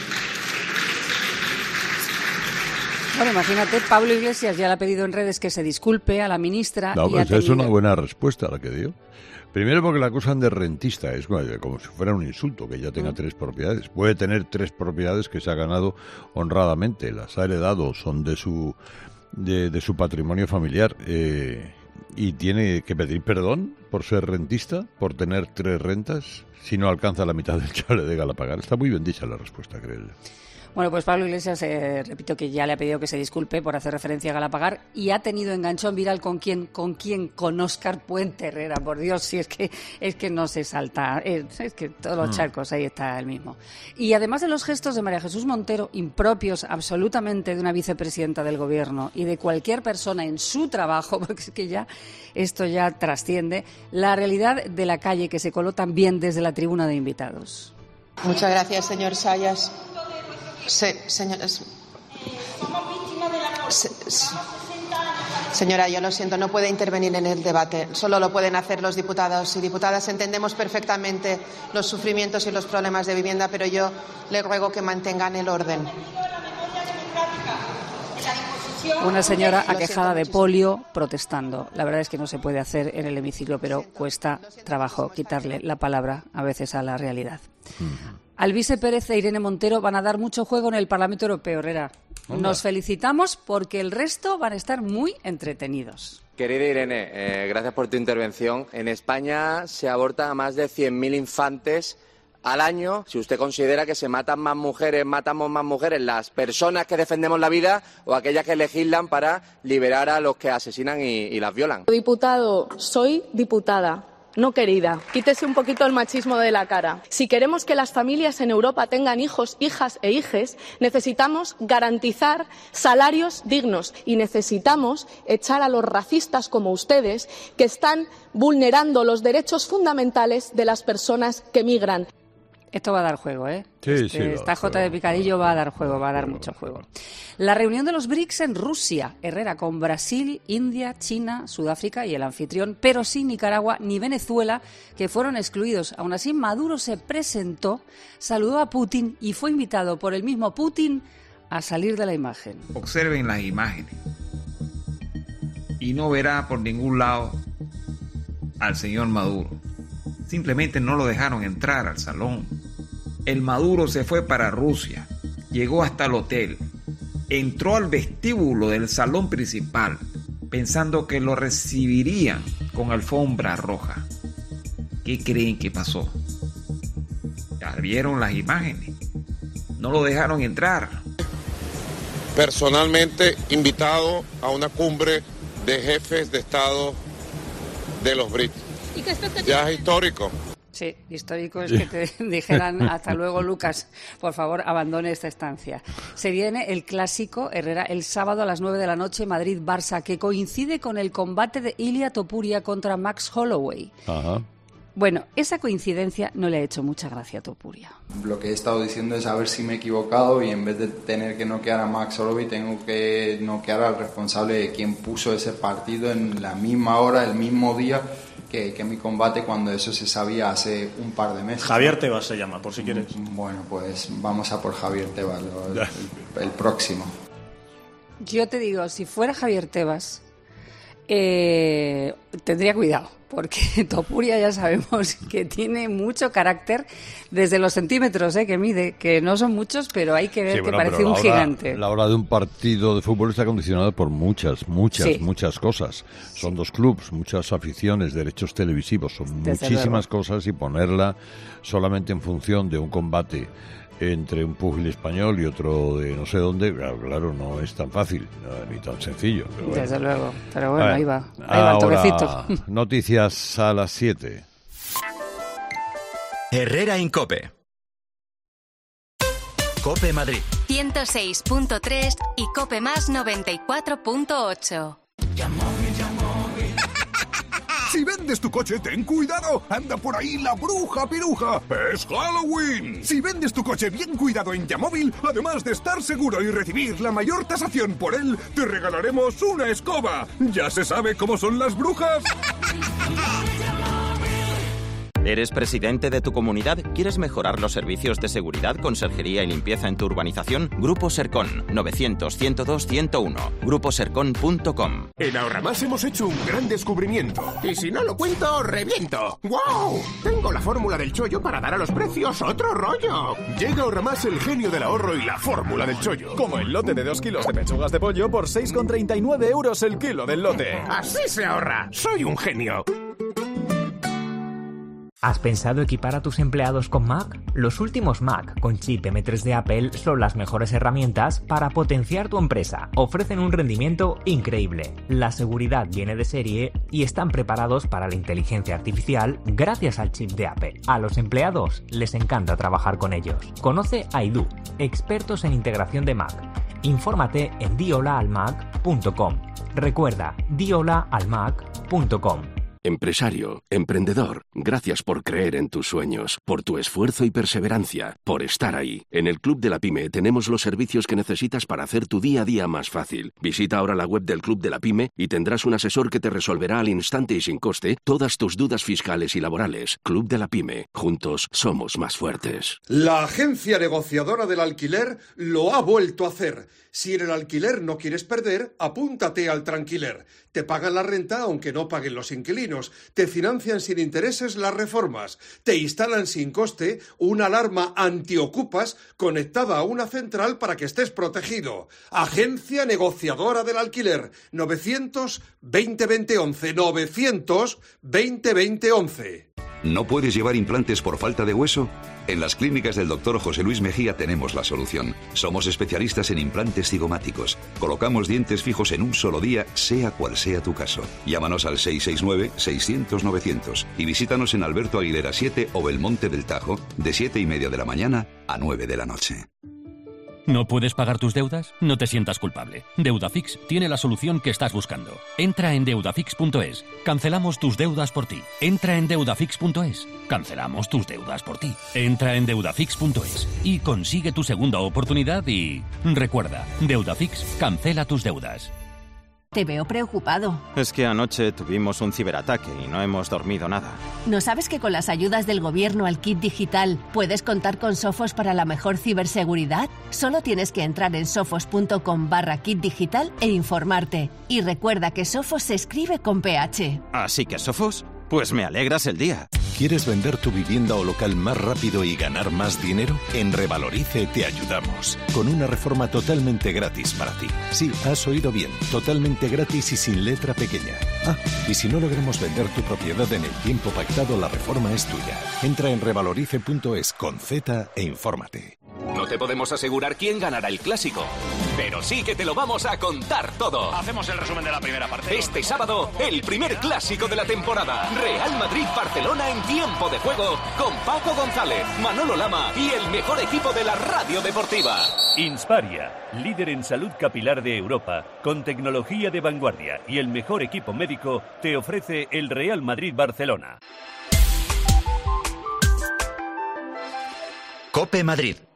Bueno, imagínate, Pablo Iglesias ya le ha pedido en redes que se disculpe a la ministra. No, pues es una buena respuesta la que dio. Primero porque la acusan de rentista, es como si fuera un insulto que ella tenga 3 propiedades. Puede tener 3 propiedades que se ha ganado honradamente, las ha heredado, son de su patrimonio familiar. Y tiene que pedir perdón por ser rentista, por tener 3 rentas, si no alcanza la mitad del chalet de Galapagar. Está muy bien dicha la respuesta, creo. Bueno, pues Pablo Iglesias, repito que ya le ha pedido que se disculpe por hacer referencia a Galapagar y ha tenido enganchón viral con quién, con Óscar Puente Herrera, por Dios, si es que no se salta, es que todos los charcos, ahí está el mismo. Y además de los gestos de María Jesús Montero, impropios absolutamente de una vicepresidenta del Gobierno y de cualquier persona en su trabajo, porque es que ya esto ya trasciende, la realidad de la calle que se coló también desde la tribuna de invitados. Muchas gracias, señor Sayas. Señora, yo lo siento, no puede intervenir en el debate. Solo lo pueden hacer los diputados y diputadas. Entendemos perfectamente los sufrimientos y los problemas de vivienda, pero yo le ruego que mantengan el orden. Una señora aquejada de polio protestando. La verdad es que no se puede hacer en el hemiciclo, pero cuesta trabajo quitarle la palabra a veces a la realidad. Alvise Pérez e Irene Montero van a dar mucho juego en el Parlamento Europeo, Herrera. Nos felicitamos porque el resto van a estar muy entretenidos. Querida Irene, gracias por tu intervención. En España se abortan a más de 100.000 infantes al año, si usted considera que se matamos más mujeres las personas que defendemos la vida o aquellas que legislan para liberar a los que asesinan y las violan. Diputado, soy diputada. No, querida, quítese un poquito el machismo de la cara. Si queremos que las familias en Europa tengan hijos, hijas e hijes, necesitamos garantizar salarios dignos y necesitamos echar a los racistas como ustedes que están vulnerando los derechos fundamentales de las personas que migran. Esto va a dar juego, ¿eh? Sí, Esta Jota de Picadillo va a dar juego, va a dar mucho juego. La reunión de los BRICS en Rusia, Herrera, con Brasil, India, China, Sudáfrica y el anfitrión, pero sin Nicaragua ni Venezuela, que fueron excluidos. Aún así, Maduro se presentó, saludó a Putin y fue invitado por el mismo Putin a salir de la imagen. Observen las imágenes y no verá por ningún lado al señor Maduro. Simplemente no lo dejaron entrar al salón. El Maduro se fue para Rusia, llegó hasta el hotel, entró al vestíbulo del salón principal, pensando que lo recibirían con alfombra roja. ¿Qué creen que pasó? Ya vieron las imágenes. No lo dejaron entrar. Personalmente invitado a una cumbre de jefes de Estado de los BRICS. Ya es histórico. Sí, histórico es que te dijeran hasta luego, Lucas, por favor, abandone esta estancia. Se viene el clásico, Herrera, el sábado a las 9 de la noche, Madrid-Barça, que coincide con el combate de Ilia Topuria contra Max Holloway. Ajá. Bueno, esa coincidencia no le ha hecho mucha gracia a Topuria. Lo que he estado diciendo es a ver si me he equivocado y en vez de tener que noquear a Max Holloway tengo que noquear al responsable de quien puso ese partido en la misma hora, el mismo día que mi combate, cuando eso se sabía hace un par de meses. Javier Tebas se llama, por si quieres. Bueno, pues vamos a por Javier Tebas, el próximo. Yo te digo, si fuera Javier Tebas, tendría cuidado, porque Topuria ya sabemos que tiene mucho carácter desde los centímetros que mide, que no son muchos, pero hay que ver que parece un gigante. La hora de un partido de fútbol está condicionada por muchas cosas. Son dos clubes, muchas aficiones, derechos televisivos, son muchísimas cosas, y ponerla solamente en función de un combate entre un púgil español y otro de no sé dónde, claro, no es tan fácil, ni tan sencillo. Pero bueno. Desde luego, pero bueno, ahí va el toquecito. Noticias a las 7. Herrera en COPE. COPE Madrid 106.3 y COPE Más 94.8. Si vendes tu coche, ten cuidado. Anda por ahí la bruja piruja. ¡Es Halloween! Si vendes tu coche bien cuidado en Yamóvil, además de estar seguro y recibir la mayor tasación por él, te regalaremos una escoba. ¿Ya se sabe cómo son las brujas? ¿Eres presidente de tu comunidad? ¿Quieres mejorar los servicios de seguridad, conserjería y limpieza en tu urbanización? Grupo Sercon, 900-102-101. gruposercon.com. En Ahorramás hemos hecho un gran descubrimiento. Y si no lo cuento, reviento. ¡Wow! Tengo la fórmula del chollo para dar a los precios otro rollo. Llega Ahorramás el genio del ahorro y la fórmula del chollo. Como el lote de 2 kilos de pechugas de pollo por 6,39 € el kilo del lote. ¡Así se ahorra! ¡Soy un genio! ¿Has pensado equipar a tus empleados con Mac? Los últimos Mac con chip M3 de Apple son las mejores herramientas para potenciar tu empresa. Ofrecen un rendimiento increíble. La seguridad viene de serie y están preparados para la inteligencia artificial gracias al chip de Apple. A los empleados les encanta trabajar con ellos. Conoce a Idu, expertos en integración de Mac. Infórmate en diholaalmac.com. Recuerda, diholaalmac.com. Empresario, emprendedor, gracias por creer en tus sueños, por tu esfuerzo y perseverancia, por estar ahí. En el Club de la Pyme tenemos los servicios que necesitas para hacer tu día a día más fácil. Visita ahora la web del Club de la Pyme y tendrás un asesor que te resolverá al instante y sin coste todas tus dudas fiscales y laborales. Club de la Pyme. Juntos somos más fuertes. La agencia negociadora del alquiler lo ha vuelto a hacer. Si en el alquiler no quieres perder, apúntate al Tranquiler. Te pagan la renta aunque no paguen los inquilinos. Te financian sin intereses las reformas. Te instalan sin coste una alarma antiocupas conectada a una central para que estés protegido. Agencia negociadora del alquiler. 900 20 20 11. 900 20 20 11. ¿No puedes llevar implantes por falta de hueso? En las clínicas del Dr. José Luis Mejía tenemos la solución. Somos especialistas en implantes cigomáticos. Colocamos dientes fijos en un solo día, sea cual sea tu caso. Llámanos al 669-600-900 y visítanos en Alberto Aguilera 7 o Belmonte del Tajo, de 7:30 de la mañana a 9 de la noche. ¿No puedes pagar tus deudas? No te sientas culpable. Deudafix tiene la solución que estás buscando. Entra en deudafix.es. Cancelamos tus deudas por ti. Entra en deudafix.es. Cancelamos tus deudas por ti. Entra en deudafix.es y consigue tu segunda oportunidad y... Recuerda, Deudafix cancela tus deudas. Te veo preocupado. Es que anoche tuvimos un ciberataque y no hemos dormido nada. ¿No sabes que con las ayudas del gobierno al kit digital puedes contar con Sofos para la mejor ciberseguridad? Solo tienes que entrar en sofos.com/kit digital e informarte. Y recuerda que Sofos se escribe con PH. ¿Así que Sofos? Pues me alegras el día. ¿Quieres vender tu vivienda o local más rápido y ganar más dinero? En Revalorice te ayudamos, con una reforma totalmente gratis para ti. Sí, has oído bien, totalmente gratis y sin letra pequeña. Y si no logramos vender tu propiedad en el tiempo pactado, la reforma es tuya. Entra en revalorice.es con Z e infórmate. No te podemos asegurar quién ganará el clásico, pero sí que te lo vamos a contar todo. Hacemos el resumen de la primera parte. Este sábado, el primer clásico de la temporada. Real Madrid-Barcelona en tiempo de juego, con Paco González, Manolo Lama y el mejor equipo de la radio deportiva. Insparia, líder en salud capilar de Europa, con tecnología de vanguardia y el mejor equipo médico, te ofrece el Real Madrid-Barcelona. COPE Madrid.